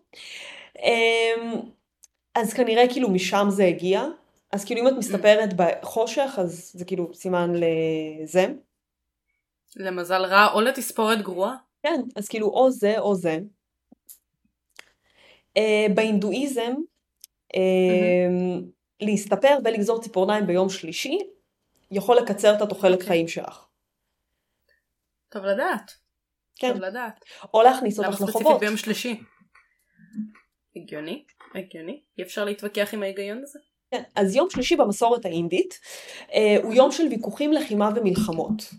אז כנראה כאילו משם זה הגיע. אז כאילו אם את מסתפרת בחושך, אז זה כאילו סימן לזה.
למזל רע או לתספורת גרועה.
כן, אז כאילו או זה או זה. בהינדואיזם, להסתפר ולגזור ציפורניים ביום שלישי, יכול לקצר את התוחלת חיים שלך.
טוב לדעת.
כן.
טוב לדעת.
או להכניס אותך לחובות.
למה ספציפית ביום שלישי? הגיוני, הגיוני. אי אפשר להתווכח עם ההיגיון הזה?
כן, אז יום שלישי במסורת האינדית, הוא יום של ויכוחים, לחימה ומלחמות.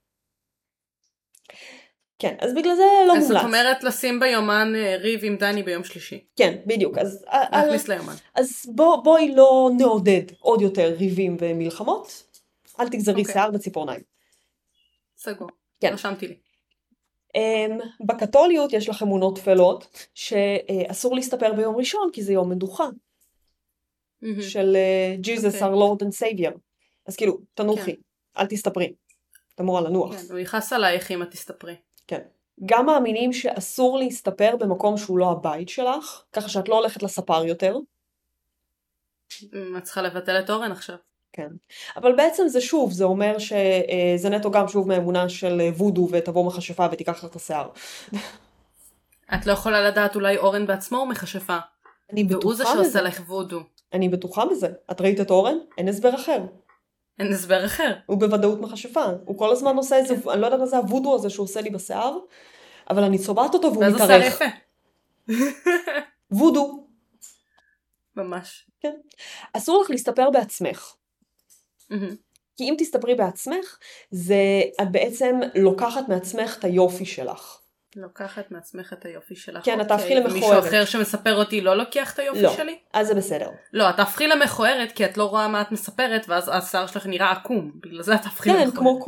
כן, אז בגלל זה לא מומלץ.
אז זאת אומרת לשים ביומן ריב עם דני ביום שלישי.
כן, בדיוק. אז
להכניס ליומן.
אז בואי לא נעודד עוד יותר ריבים ומלחמות. אל תגזרי שיער בציפורניים.
סגור.
כן.
רשמתי לי.
בקתוליות יש לך אמונות תפלות שאסור להסתפר ביום ראשון כי זה יום מנוחה. של Jesus our Lord and Savior. אז כאילו, תנוחי, אל תסתפרי. את אמורה לנוח.
כן, הוא יכעס עלייך אם את תסתפרי.
כן. גם מאמינים שאסור להסתפר במקום שהוא לא הבית שלך, ככה שאת לא הולכת לספר יותר.
את צריכה לבטל את אורן עכשיו.
כן. אבל בעצם זה שוב, זה אומר שזה נטו גם שוב מאמונה של וודו ותבוא מכשפה ותיקח לך את השיער.
את לא יכולה לדעת אולי אורן בעצמו הוא מכשפה.
אני בטוחה בזה.
והוא זה שעושה לך וודו.
אני בטוחה בזה. את ראית את אורן? אין הסבר אחר.
אין הסבר אחר.
הוא בוודאות מכשפה. הוא כל הזמן עושה איזה, אני לא יודעת מה זה הוודו הזה שהוא עושה לי בשיער, אבל אני צובעת אותו והוא מתארך.
ואז עושה יפה.
וודו.
ממש.
כן. אסור לך להסתפר בעצמך. כי אם תסתפרי בעצמך, את בעצם לוקחת מעצמך את היופי שלך.
לוקחת מעצמך את היופי שלך.
כן, את תהפכי למכוערת.
מישהו אחר שמספר אותי לא לוקח את היופי שלי?
לא, אז זה בסדר.
לא, את תהפכי למכוערת כי את לא רואה מה את מספרת, ואז השיער שלך נראה עקום. בגלל זה את תהפכי למכוערת.
כן, כמו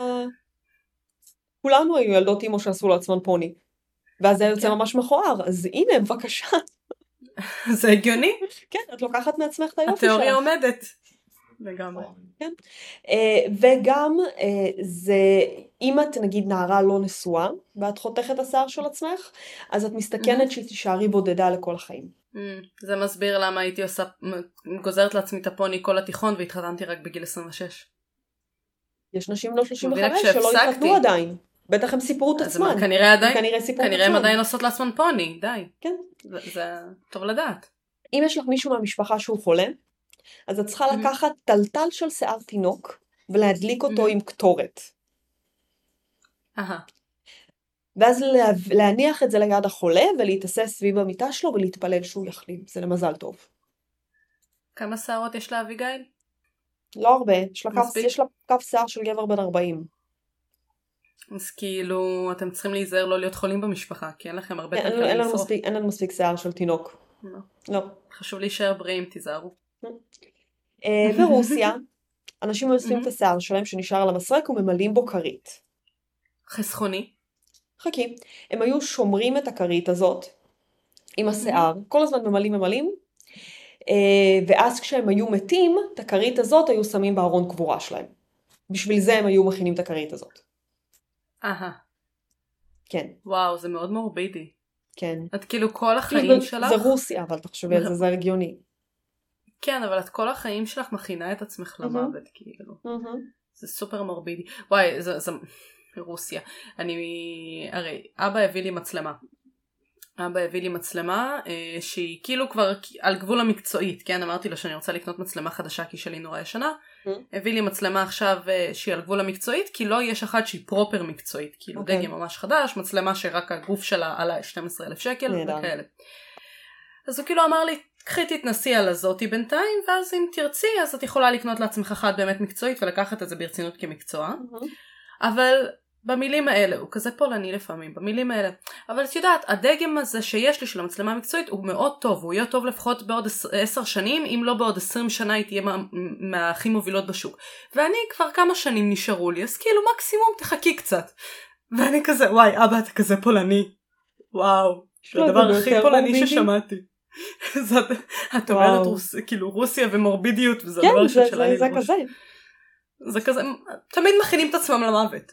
כולנו היו ילדות אימו שעשו לעצמן פוני. ואז זה יוצא ממש מכוער, אז הנה, בבקשה.
זה הגיוני?
כן, את לוקחת מעצמך את היופי שלך.
התיאוריה עומדת. לגמרי.
כן. וגם זה, אם את נגיד נערה לא נשואה, ואת חותכת את השיער של עצמך, אז את מסתכנת שתישארי בודדה לכל החיים.
זה מסביר למה הייתי גוזרת לעצמי את הפוני כל התיכון, והתחתנתי רק בגיל 26.
יש נשים לא 35 שלא התחתנו עדיין. בטח הם סיפרו את עצמן.
כנראה הם עדיין עושות לעצמן פוני, די.
כן.
זה טוב לדעת.
אם יש לך מישהו מהמשפחה שהוא חולה, אז את צריכה לקחת טלטל של שיער תינוק, ולהדליק אותו עם קטורת. ואז להניח את זה ליד החולה, ולהתאסס סביב המיטה שלו, ולהתפלל שהוא יחלים. זה למזל טוב.
כמה שערות יש לה אביגיל?
לא הרבה. יש לה קו שיער של גבר בן 40.
אז כאילו, אתם צריכים להיזהר לא להיות חולים במשפחה, כי אין לכם הרבה תלכלים לשרוף.
אין לנו מספיק שיער של תינוק. לא.
חשוב להישאר בריאים, תיזהרו.
ברוסיה, אנשים אוספים את השיער שלהם שנשאר על המסרק וממלאים בו כרית.
חסכוני.
חכי, הם היו שומרים את הכרית הזאת עם השיער, כל הזמן ממלאים, ואז כשהם היו מתים, את הכרית הזאת היו שמים בארון קבורה שלהם. בשביל זה הם היו מכינים את הכרית הזאת. כן.
וואו, זה מאוד מורבידי.
כן.
את כאילו כל החיים שלך...
זה רוסיה, אבל תחשבי על זה, זה הגיוני.
כן, אבל את כל החיים שלך מכינה את עצמך למוות, כאילו. זה סופר מורבידי. וואי, זה רוסיה. הרי אבא הביא לי מצלמה. שהיא כאילו כבר על גבול המקצועית, כן? אמרתי לו שאני רוצה לקנות מצלמה חדשה כי שלי נורא ישנה. הביא לי מצלמה עכשיו שהיא על גבול המקצועית, כי לא יש אחת שהיא פרופר מקצועית. כאילו דגם ממש חדש, מצלמה שרק הגוף שלה עלה 12,000 שקל וכאלה. אז הוא כאילו אמר לי, קחי תתנסי על הזאתי בינתיים, ואז אם תרצי, אז את יכולה לקנות לעצמך אחת באמת מקצועית, ולקחת את זה ברצינות כמקצוע. אבל במילים האלה, הוא כזה פולני לפעמים, במילים האלה. אבל את יודעת, הדגם הזה שיש לי של המצלמה המקצועית, הוא מאוד טוב, הוא יהיה טוב לפחות בעוד 10 שנים, אם לא בעוד 20 שנה היא תהיה מהכי מובילות בשוק. ואני כבר כמה שנים נשארו לי, אז כאילו מקסימום תחכי קצת. ואני כזה, וואי, אבא, אתה כזה פולני. וואו, זה הדבר הכי פולני ששמעתי. את אומרת כאילו רוסיה ומורבידיות, וזה הדבר שלה לי
זה כזה.
זה כזה, תמיד מכינים את עצמם למוות.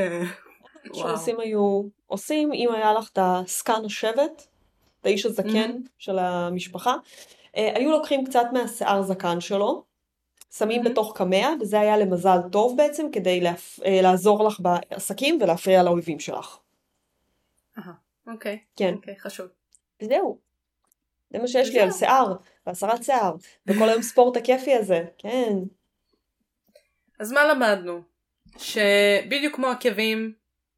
שרוסים היו עושים, אם היה לך את הסקן השבט, את האיש הזקן של המשפחה, היו לוקחים קצת מהשיער זקן שלו, שמים בתוך קמע, וזה היה למזל טוב בעצם, כדי לעזור לך בעסקים ולהפריע לאויבים שלך.
אוקיי, חשוב.
וזהו. זה מה שיש לי על שיער, והסרת שיער, וכל היום ספורט הכיפי הזה, כן.
אז מה למדנו? שבדיוק כמו עקבים,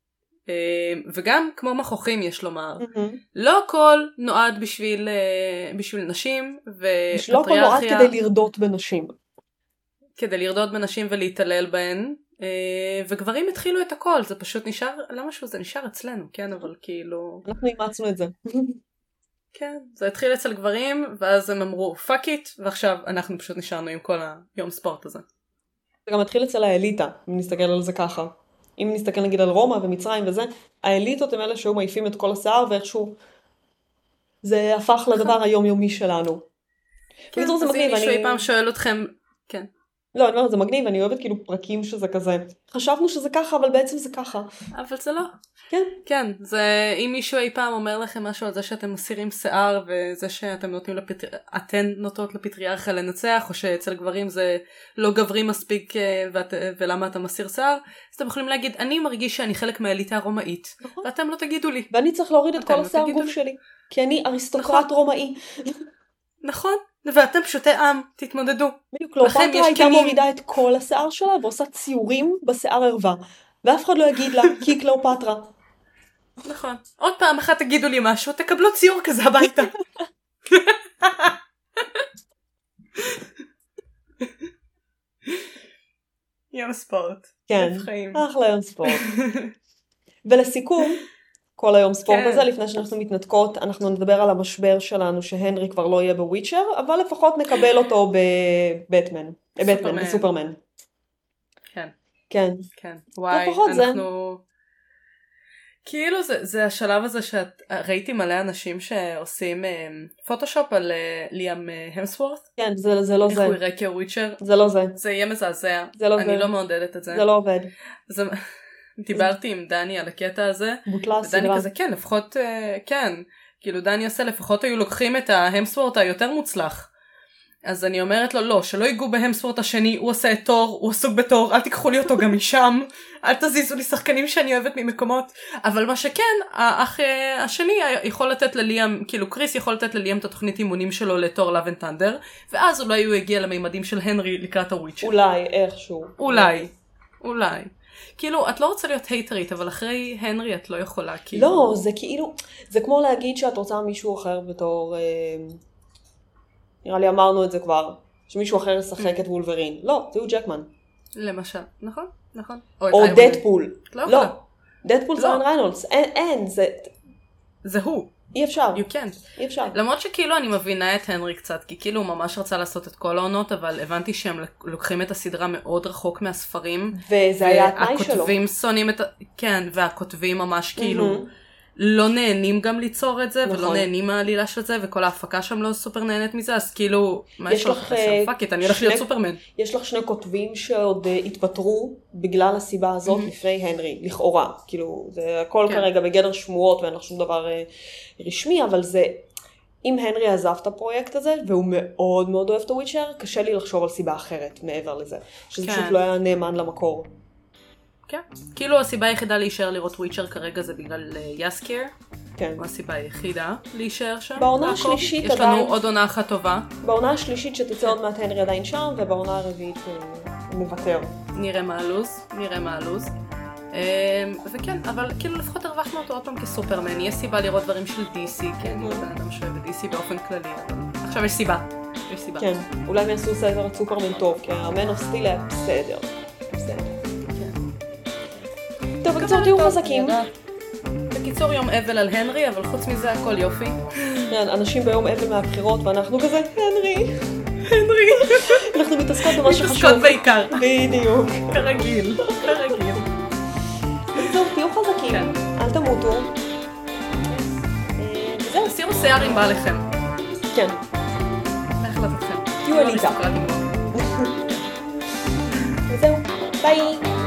וגם כמו מכוחים יש לומר, לא הכל נועד בשביל נשים,
לא הכל נועד כדי לרדות בנשים.
כדי לרדות בנשים ולהתעלל בהן, וגברים התחילו את הכל, זה פשוט נשאר, למה זה נשאר אצלנו, כן, אבל כאילו...
אנחנו אימצנו את זה.
כן, זה התחיל אצל גברים, ואז הם אמרו פאק איט, ועכשיו אנחנו פשוט נשארנו עם כל היום ספורט הזה.
זה גם התחיל אצל האליטה, אם נסתכל על זה ככה. אם נסתכל נגיד על רומא ומצרים וזה, האליטות הם אלה שהיו מעיפים את כל השיער, ואיכשהו זה הפך לדבר היומיומי שלנו.
כן, אז אם מישהו אי פעם שואל אתכם, כן.
לא, אני אומרת, זה מגניב, אני אוהבת כאילו פרקים שזה כזה, חשבנו שזה ככה, אבל בעצם זה ככה.
אבל זה לא.
כן.
כן, זה, אם מישהו אי פעם אומר לכם משהו על זה שאתם מסירים שיער, וזה שאתם נותנים אתן נוטות לפטריארכיה לנצח, או שאצל גברים זה לא גברי מספיק, ולמה אתה מסיר שיער, אז אתם יכולים להגיד, אני מרגיש שאני חלק מהאליטה הרומאית, ואתם לא תגידו לי.
ואני צריך להוריד את כל השיער גוף שלי, כי אני אריסטוקרט רומאי.
נכון. ואתם פשוטי עם, תתמודדו.
בדיוק, קליאופטרה הייתה מורידה את כל השיער שלה, ועושה ציורים בשיער ערווה. ואף אחד לא יגיד לה, כי היא קליאופטרה.
נכון. עוד פעם אחת תגידו לי משהו, תקבלו ציור כזה הביתה. יום ספורט.
כן, אחלה יום ספורט. ולסיכום, כל היום ספורט הזה, לפני שאנחנו מתנתקות, אנחנו נדבר על המשבר שלנו, שהנרי כבר לא יהיה בוויצ'ר, אבל לפחות נקבל אותו בבטמן, בסופרמן.
כן.
כן.
כן. וואי, אנחנו... כאילו זה השלב הזה שראיתי מלא אנשים שעושים פוטושופ על ליאם המסוורת'.
כן, זה לא זה.
איך הוא יראה כוויצ'ר.
זה לא זה.
זה יהיה מזעזע.
זה לא זה.
אני לא מעודדת את זה.
זה לא עובד.
דיברתי עם דני על הקטע הזה, ודני כזה כן, לפחות כן, כאילו דני עושה, לפחות היו לוקחים את ההמסוורת' היותר מוצלח, אז אני אומרת לו לא, שלא ייגעו בהמסוורת' השני, הוא עושה את תור, הוא עסוק בתור, אל תיקחו לי אותו גם משם, אל תזיזו לי שחקנים שאני אוהבת ממקומות, אבל מה שכן, האח השני יכול לתת לליאם, כאילו קריס יכול לתת לליאם את התוכנית אימונים שלו לתור לאב אנד תנדר, ואז אולי הוא יגיע למימדים של הנרי לקראת הוויצ'ר.
אולי, איכשהו.
אולי. כאילו, את לא רוצה להיות הייטרית, אבל אחרי הנרי את לא יכולה, כאילו...
לא, זה כאילו, זה כמו להגיד שאת רוצה מישהו אחר בתור, נראה לי אמרנו את זה כבר, שמישהו אחר ישחק את וולברין. לא, זה הוא ג'קמן.
למשל, נכון.
או דדפול.
לא.
דדפול זה ריין ריינולדס. אין,
זה הוא.
אי אפשר.
אי אפשר. למרות שכאילו אני מבינה את הנרי קצת, כי כאילו הוא ממש רצה לעשות את כל העונות, אבל הבנתי שהם לוקחים את הסדרה מאוד רחוק מהספרים.
וזה היה התנאי שלו.
והכותבים שונאים את... כן, והכותבים ממש כאילו לא נהנים גם ליצור את זה, ולא נהנים מהעלילה של זה, וכל ההפקה שם לא סופר נהנית מזה, אז כאילו, מה יש לך שם? פאקית, אני הולך להיות סופרמן.
יש לך שני כותבים שעוד התפטרו בגלל הסיבה הזאת לפני הנרי, לכאורה. כאילו, זה הכל כרגע בגדר שמועות, ואין לך שום דבר רשמי, אבל זה, אם הנרי עזב את הפרויקט הזה, והוא מאוד מאוד אוהב את הוויצ'ר, קשה לי לחשוב על סיבה אחרת מעבר לזה. שזה פשוט לא היה נאמן למקור.
כן. כאילו הסיבה היחידה להישאר לראות וויצ'ר כרגע זה בגלל יסקיר.
כן.
מה הסיבה היחידה להישאר שם?
בעונה השלישית
יש לנו עוד עונה אחת טובה.
בעונה השלישית שתצא עוד מעט הנרי עדיין שם, ובעונה הרביעית הוא מוותר.
נראה מה הלוז. וכן, אבל כאילו לפחות הרווחנו אותו עוד פעם כסופרמן. יש סיבה לראות דברים של DC, כי אני בן אדם שאוהב את DC באופן כללי. עכשיו יש סיבה.
כן, אולי הם יעשו ספר סופרמן טוב, כי המן אוף סטיל היה בסדר. טוב, בקיצור תהיו חזקים.
בקיצור יום אבל על הנרי, אבל חוץ מזה הכל יופי.
כן, אנשים ביום אבל מהבחירות, ואנחנו כזה, הנרי. אנחנו מתעסקות במה שחשוב.
מתעסקות בעיקר.
בדיוק.
כרגיל.
בקיצור, תהיו חזקים. אל תמותו.
וזהו, תסירו שיער עם בעליכם.
כן.
להחלטתכם.
תהיו אליטה. וזהו, ביי.